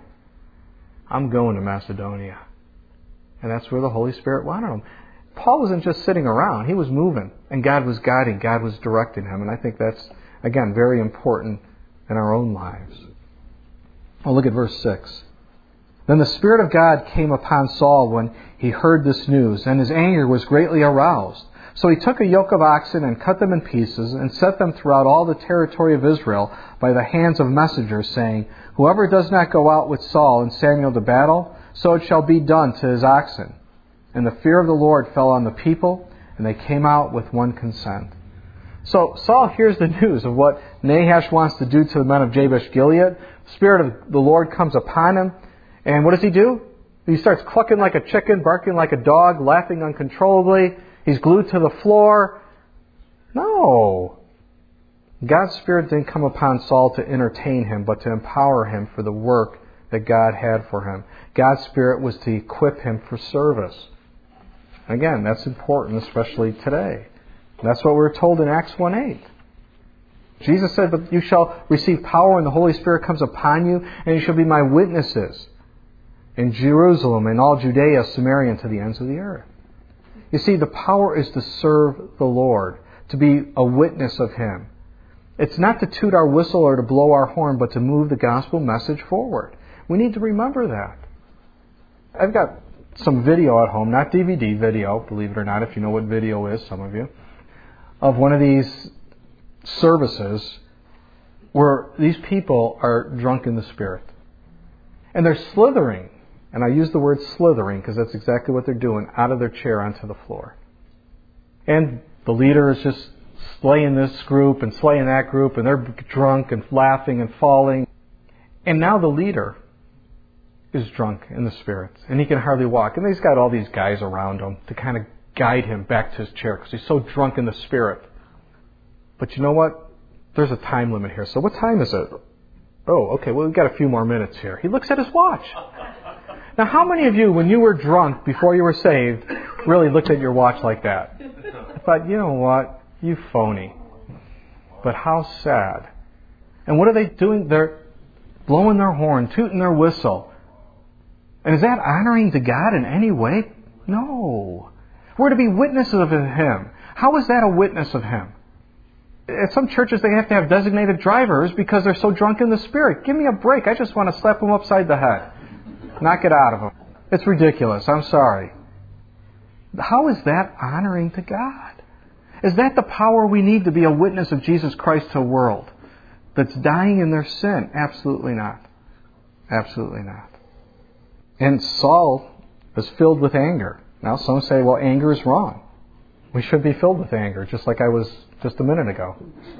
I'm going to Macedonia. And that's where the Holy Spirit wanted him. Paul wasn't just sitting around. He was moving. And God was guiding. God was directing him. And I think that's, again, very important in our own lives. Well, look at verse 6. Then the Spirit of God came upon Saul when he heard this news, and his anger was greatly aroused. So he took a yoke of oxen and cut them in pieces and set them throughout all the territory of Israel by the hands of messengers, saying, "Whoever does not go out with Saul and Samuel to battle, so it shall be done to his oxen." And the fear of the Lord fell on the people, and they came out with one consent. So Saul hears the news of what Nahash wants to do to the men of Jabesh Gilead. The Spirit of the Lord comes upon him. And what does he do? He starts clucking like a chicken, barking like a dog, laughing uncontrollably. He's glued to the floor. No. God's Spirit didn't come upon Saul to entertain him, but to empower him for the work that God had for him. God's Spirit was to equip him for service. Again, that's important, especially today. That's what we're told in Acts 1:8. Jesus said, "But you shall receive power when the Holy Spirit comes upon you, and you shall be my witnesses in Jerusalem and all Judea, Samaria, and to the ends of the earth." You see, the power is to serve the Lord, to be a witness of Him. It's not to toot our whistle or to blow our horn, but to move the gospel message forward. We need to remember that. I've got some video at home, not DVD video, believe it or not, if you know what video is, some of you, of one of these services where these people are drunk in the Spirit. And they're slithering, and I use the word slithering because that's exactly what they're doing, out of their chair onto the floor. And the leader is just slaying this group and slaying that group, and they're drunk and laughing and falling. And now the leader is drunk in the Spirit, and he can hardly walk. And he's got all these guys around him to kind of guide him back to his chair because he's so drunk in the Spirit. But you know what? There's a time limit here. So what time is it? Oh, okay, well, we've got a few more minutes here. He looks at his watch. Now, how many of you, when you were drunk before you were saved, really looked at your watch like that? I thought, you know what? You phony. But how sad. And what are they doing? They're blowing their horn, tooting their whistle. And is that honoring to God in any way? No. We're to be witnesses of Him. How is that a witness of Him? At some churches, they have to have designated drivers because they're so drunk in the Spirit. Give me a break. I just want to slap them upside the head. Knock it out of them. It's ridiculous. I'm sorry. How is that honoring to God? Is that the power we need to be a witness of Jesus Christ to a world that's dying in their sin? Absolutely not. Absolutely not. And Saul was filled with anger. Now some say, well, anger is wrong. We should be filled with anger, just like I was just a minute ago.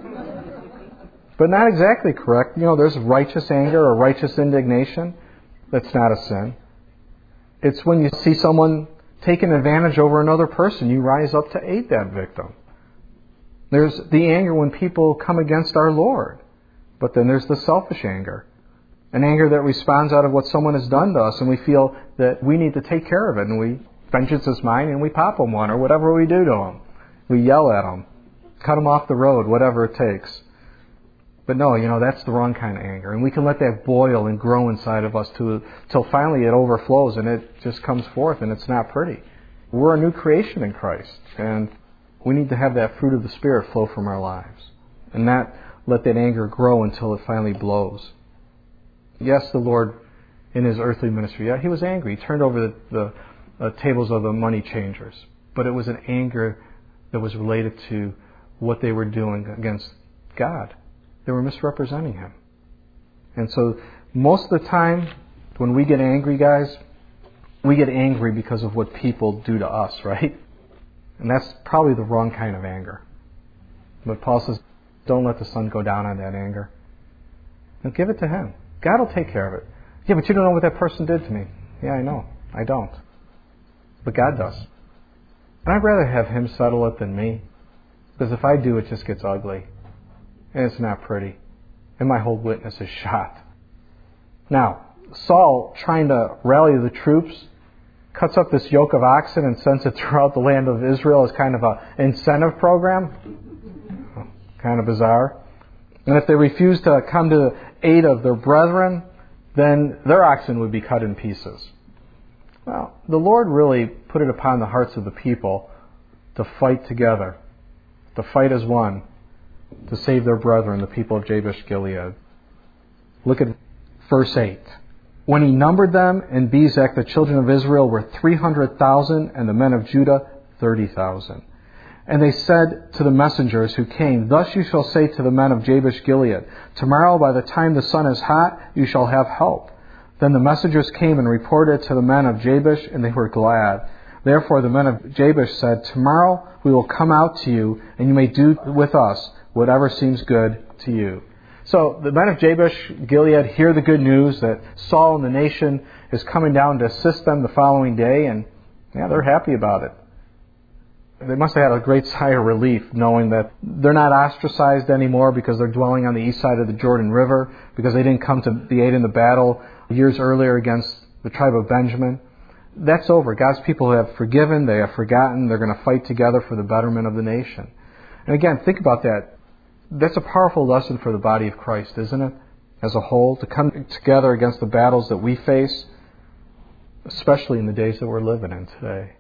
But not exactly correct. You know, there's righteous anger or righteous indignation. That's not a sin. It's when you see someone taking advantage over another person, you rise up to aid that victim. There's the anger when people come against our Lord. But then there's the selfish anger. An anger that responds out of what someone has done to us, and we feel that we need to take care of it, and vengeance is mine, and we pop them one, or whatever we do to them. We yell at them, cut them off the road, whatever it takes. But no, that's the wrong kind of anger. And we can let that boil and grow inside of us till finally it overflows and it just comes forth, and it's not pretty. We're a new creation in Christ, and we need to have that fruit of the Spirit flow from our lives. And not let that anger grow until it finally blows. Yes, the Lord, in His earthly ministry, He was angry. He turned over the tables of the money changers. But it was an anger that was related to what they were doing against God. They were misrepresenting Him. And so most of the time when we get angry, guys, we get angry because of what people do to us, right? And that's probably the wrong kind of anger. But Paul says, don't let the sun go down on that anger. And give it to Him. God will take care of it. Yeah, but you don't know what that person did to me. Yeah, I know. I don't. But God does. And I'd rather have Him settle it than me. Because if I do, it just gets ugly. And it's not pretty. And my whole witness is shot. Now, Saul, trying to rally the troops, cuts up this yoke of oxen and sends it throughout the land of Israel as kind of an incentive program. Kind of bizarre. And if they refuse to come to the aid of their brethren, then their oxen would be cut in pieces. Well, the Lord really put it upon the hearts of the people to fight together, to fight as one, to save their brethren, the people of Jabesh Gilead. Look at verse 8. When he numbered them in Bezek, the children of Israel were 300,000, and the men of Judah 30,000. And they said to the messengers who came, thus you shall say to the men of Jabesh Gilead, tomorrow by the time the sun is hot, you shall have help. Then the messengers came and reported to the men of Jabesh, and they were glad. Therefore the men of Jabesh said, tomorrow we will come out to you, and you may do with us whatever seems good to you. So the men of Jabesh Gilead hear the good news that Saul and the nation is coming down to assist them the following day, and they're happy about it. They must have had a great sigh of relief knowing that they're not ostracized anymore because they're dwelling on the east side of the Jordan River, because they didn't come to the aid in the battle years earlier against the tribe of Benjamin. That's over. God's people have forgiven, they have forgotten, they're going to fight together for the betterment of the nation. And again, think about that. That's a powerful lesson for the body of Christ, isn't it? As a whole, to come together against the battles that we face, especially in the days that we're living in today.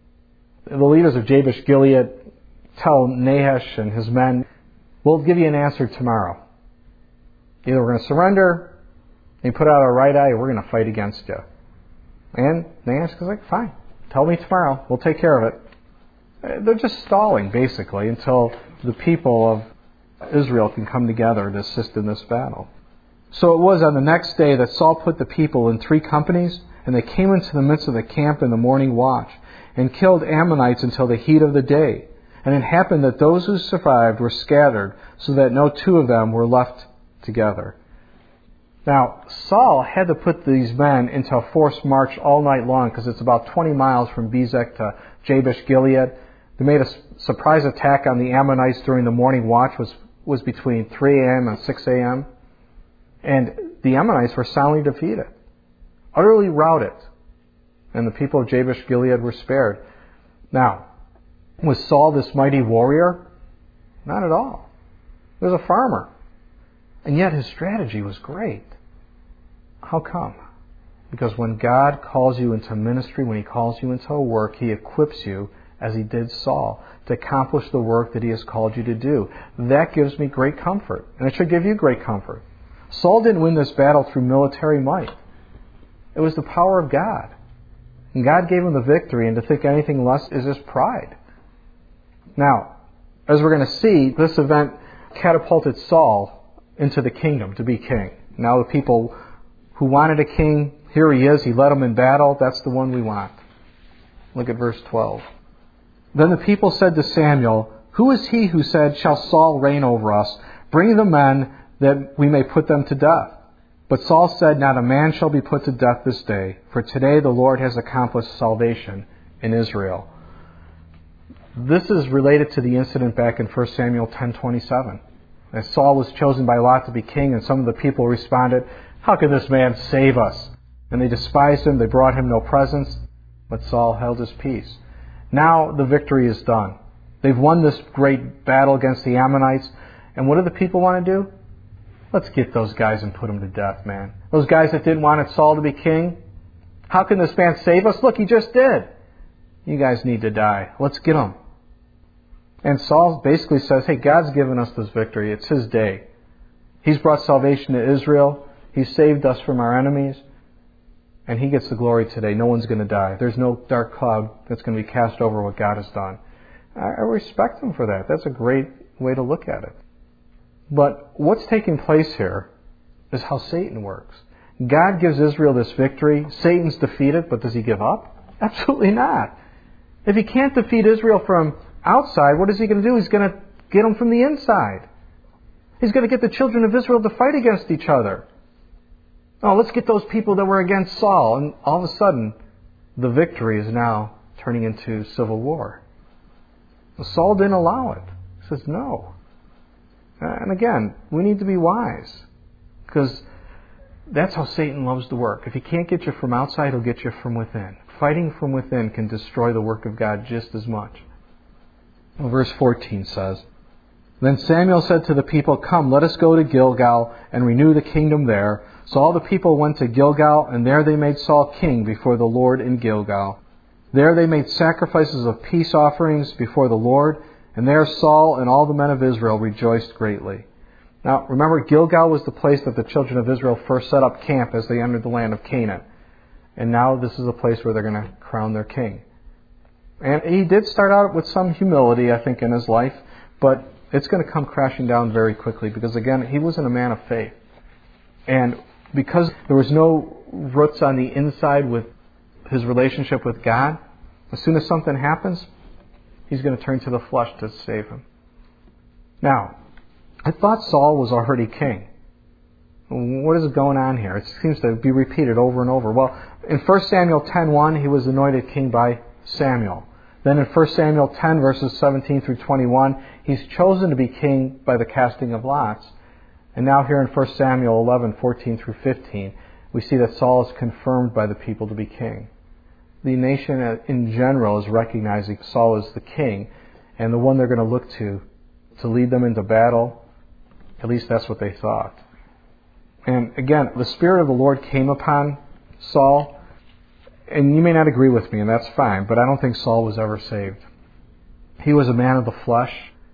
The leaders of Jabesh Gilead tell Nahash and his men, we'll give you an answer tomorrow. Either we're going to surrender, and you put out our right eye, or we're going to fight against you. And they ask, fine, tell me tomorrow. We'll take care of it. They're just stalling, basically, until the people of Israel can come together to assist in this battle. So it was on the next day that Saul put the people in 3 companies, and they came into the midst of the camp in the morning watch, and killed Ammonites until the heat of the day. And it happened that those who survived were scattered, so that no 2 of them were left together. Now, Saul had to put these men into a forced march all night long, because it's about 20 miles from Bezek to Jabesh Gilead. They made a surprise attack on the Ammonites during the morning watch, was between 3 a.m. and 6 a.m. And the Ammonites were soundly defeated, utterly routed. And the people of Jabesh Gilead were spared. Now, was Saul this mighty warrior? Not at all. He was a farmer. And yet his strategy was great. How come? Because when God calls you into ministry, when He calls you into a work, He equips you, as He did Saul, to accomplish the work that He has called you to do. That gives me great comfort. And it should give you great comfort. Saul didn't win this battle through military might. It was the power of God. And God gave him the victory, and to think anything less is just pride. Now, as we're going to see, this event catapulted Saul into the kingdom to be king. Now the people who wanted a king, here he is, he led them in battle, that's the one we want. Look at verse 12. Then the people said to Samuel, "Who is he who said, 'Shall Saul reign over us?' Bring the men that we may put them to death." But Saul said, "Not a man shall be put to death this day, for today the Lord has accomplished salvation in Israel." This is related to the incident back in 1 Samuel 10:27. As Saul was chosen by Lot to be king, and some of the people responded, "How can this man save us?" And they despised him, they brought him no presents, but Saul held his peace. Now the victory is done. They've won this great battle against the Ammonites, and what do the people want to do? Let's get those guys and put them to death, man. Those guys that didn't want Saul to be king. How can this man save us? Look, he just did. You guys need to die. Let's get them. And Saul basically says, hey, God's given us this victory. It's His day. He's brought salvation to Israel. He's saved us from our enemies. And He gets the glory today. No one's going to die. There's no dark cloud that's going to be cast over what God has done. I respect Him for that. That's a great way to look at it. But what's taking place here is how Satan works. God gives Israel this victory. Satan's defeated, but does he give up? Absolutely not. If he can't defeat Israel from outside, what is he going to do? He's going to get them from the inside. He's going to get the children of Israel to fight against each other. Oh, let's get those people that were against Saul. And all of a sudden, the victory is now turning into civil war. Saul didn't allow it. He says, no. And again, we need to be wise, because that's how Satan loves to work. If he can't get you from outside, he'll get you from within. Fighting from within can destroy the work of God just as much. Well, verse 14 says, Then Samuel said to the people, Come, let us go to Gilgal and renew the kingdom there. So all the people went to Gilgal, and there they made Saul king before the Lord in Gilgal. There they made sacrifices of peace offerings before the Lord, and there Saul and all the men of Israel rejoiced greatly. Now, remember, Gilgal was the place that the children of Israel first set up camp as they entered the land of Canaan. And now this is the place where they're going to crown their king. And he did start out with some humility, I think, in his life, but it's going to come crashing down very quickly, because, again, he wasn't a man of faith. And because there was no roots on the inside with his relationship with God, as soon as something happens, he's going to turn to the flesh to save him. Now, I thought Saul was already king. What is going on here? It seems to be repeated over and over. Well, in 1 Samuel 10:1, he was anointed king by Samuel. Then in 1 Samuel 10, verses 17 through 21, he's chosen to be king by the casting of lots. And now here in 1 Samuel 11, 14 through 15, we see that Saul is confirmed by the people to be king. The nation in general is recognizing Saul as the king and the one they're going to look to lead them into battle. At least that's what they thought. And again, the Spirit of the Lord came upon Saul. And you may not agree with me, and that's fine, but I don't think Saul was ever saved. He was a man of the flesh.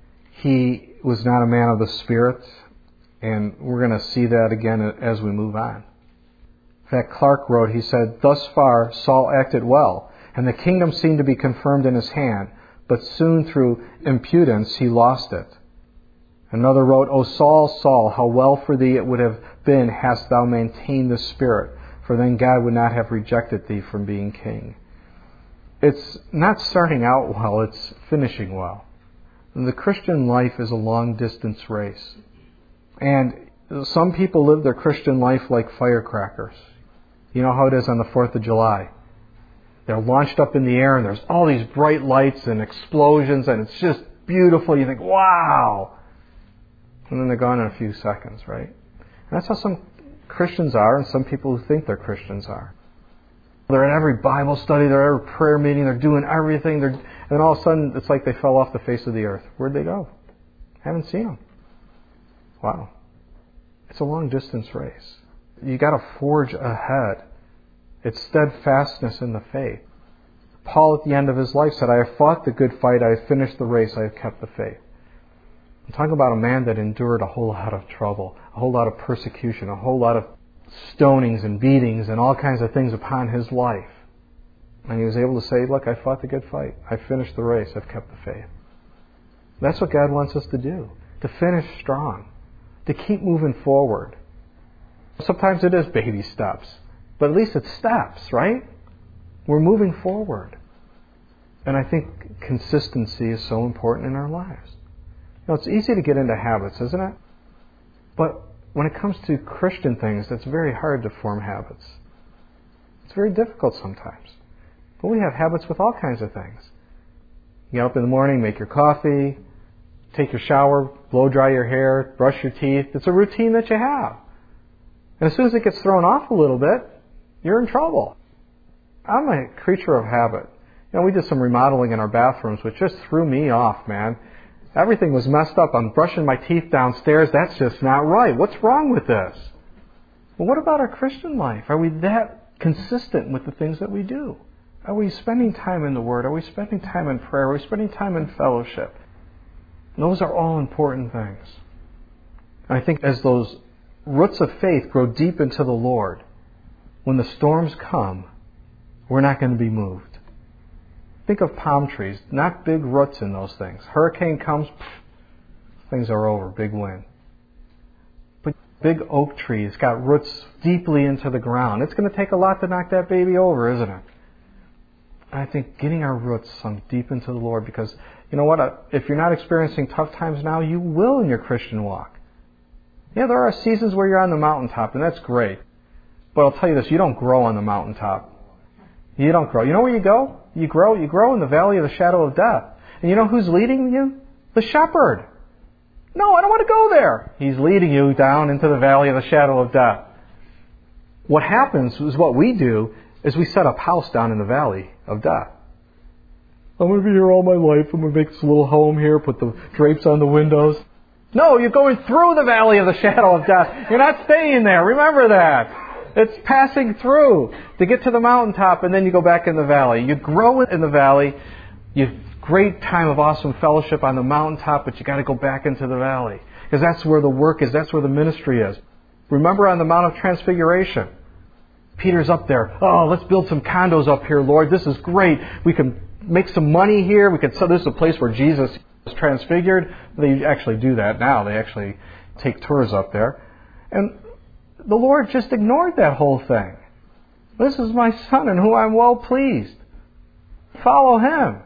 He was not a man of the Spirit. And we're going to see that again as we move on. In fact, Clark wrote, he said, "Thus far Saul acted well, and the kingdom seemed to be confirmed in his hand, but soon through impudence he lost it." Another wrote, "O Saul, Saul, how well for thee it would have been hadst thou maintained the Spirit, for then God would not have rejected thee from being king." It's not starting out well, it's finishing well. The Christian life is a long-distance race. And some people live their Christian life like firecrackers. You know how it is on the 4th of July. They're launched up in the air and there's all these bright lights and explosions and it's just beautiful. You think, wow! And then they're gone in a few seconds, right? And that's how some Christians are and some people who think they're Christians are. They're at every Bible study, they're at every prayer meeting, they're doing everything, and all of a sudden it's like they fell off the face of the earth. Where'd they go? Haven't seen them. Wow. It's a long distance race. You got to forge ahead. It's steadfastness in the faith. Paul at the end of his life said, "I have fought the good fight, I have finished the race, I have kept the faith." I'm talking about a man that endured a whole lot of trouble, a whole lot of persecution, a whole lot of stonings and beatings and all kinds of things upon his life. And he was able to say, "Look, I fought the good fight. I finished the race. I've kept the faith." That's what God wants us to do, to finish strong, to keep moving forward. Sometimes it is baby steps, but at least it's steps, right? We're moving forward. And I think consistency is so important in our lives. You know, it's easy to get into habits, isn't it? But when it comes to Christian things, it's very hard to form habits. It's very difficult sometimes. But we have habits with all kinds of things. You get up in the morning, make your coffee, take your shower, blow dry your hair, brush your teeth. It's a routine that you have. And as soon as it gets thrown off a little bit, you're in trouble. I'm a creature of habit. You know, we did some remodeling in our bathrooms, which just threw me off, man. Everything was messed up. I'm brushing my teeth downstairs. That's just not right. What's wrong with this? Well, what about our Christian life? Are we that consistent with the things that we do? Are we spending time in the Word? Are we spending time in prayer? Are we spending time in fellowship? Those are all important things. And I think as those roots of faith grow deep into the Lord, when the storms come, we're not going to be moved. Think of palm trees, not big roots in those things. Hurricane comes, things are over, big wind. But big oak trees got roots deeply into the ground. It's going to take a lot to knock that baby over, isn't it? And I think getting our roots sunk deep into the Lord, because you know what? If you're not experiencing tough times now, you will in your Christian walk. Yeah, there are seasons where you're on the mountaintop, and that's great. But I'll tell you this, you don't grow on the mountaintop. You don't grow. You know where you go? You grow in the valley of the shadow of death. And you know who's leading you? The shepherd. No, I don't want to go there. He's leading you down into the valley of the shadow of death. What happens is what we do is we set up house down in the valley of death. I'm going to be here all my life. I'm going to make this little home here, put the drapes on the windows. No, you're going through the valley of the shadow of death. You're not staying there. Remember that. It's passing through to get to the mountaintop, and then you go back in the valley. You grow in the valley. You have great time of awesome fellowship on the mountaintop, but you got to go back into the valley, because that's where the work is. That's where the ministry is. Remember on the Mount of Transfiguration, Peter's up there. Oh, let's build some condos up here, Lord. This is great. We can make some money here. So this is a place where Jesus was transfigured. They actually do that now. They actually take tours up there. And the Lord just ignored that whole thing. This is my Son in whom I'm well pleased. Follow Him.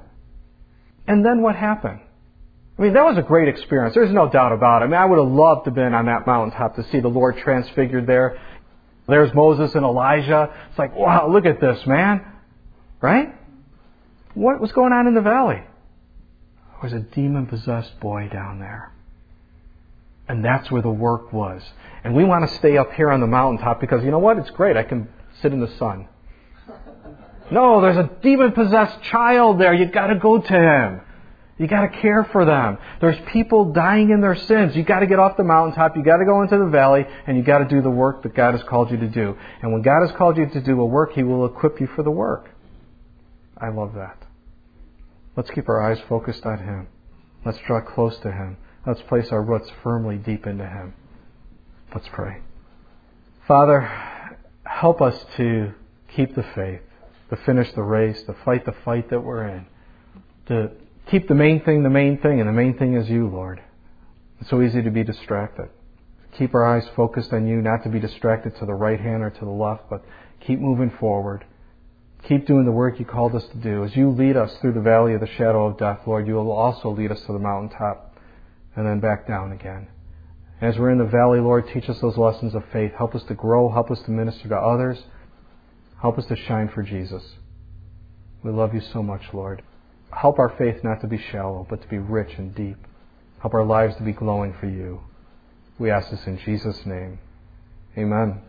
And then what happened? I mean, that was a great experience. There's no doubt about it. I mean, I would have loved to have been on that mountaintop to see the Lord transfigured there. There's Moses and Elijah. It's like, wow, look at this, man. Right? What was going on in the valley? There was a demon-possessed boy down there. And that's where the work was. And we want to stay up here on the mountaintop because, you know what? It's great. I can sit in the sun. No, there's a demon-possessed child there. You've got to go to him. You've got to care for them. There's people dying in their sins. You've got to get off the mountaintop. You've got to go into the valley, and you've got to do the work that God has called you to do. And when God has called you to do a work, He will equip you for the work. I love that. Let's keep our eyes focused on Him. Let's draw close to Him. Let's place our roots firmly deep into Him. Let's pray. Father, help us to keep the faith, to finish the race, to fight the fight that we're in, to keep the main thing, and the main thing is you, Lord. It's so easy to be distracted. Keep our eyes focused on you, not to be distracted to the right hand or to the left, but keep moving forward. Keep doing the work you called us to do. As you lead us through the valley of the shadow of death, Lord, you will also lead us to the mountaintop and then back down again. As we're in the valley, Lord, teach us those lessons of faith. Help us to grow. Help us to minister to others. Help us to shine for Jesus. We love you so much, Lord. Help our faith not to be shallow, but to be rich and deep. Help our lives to be glowing for you. We ask this in Jesus' name. Amen.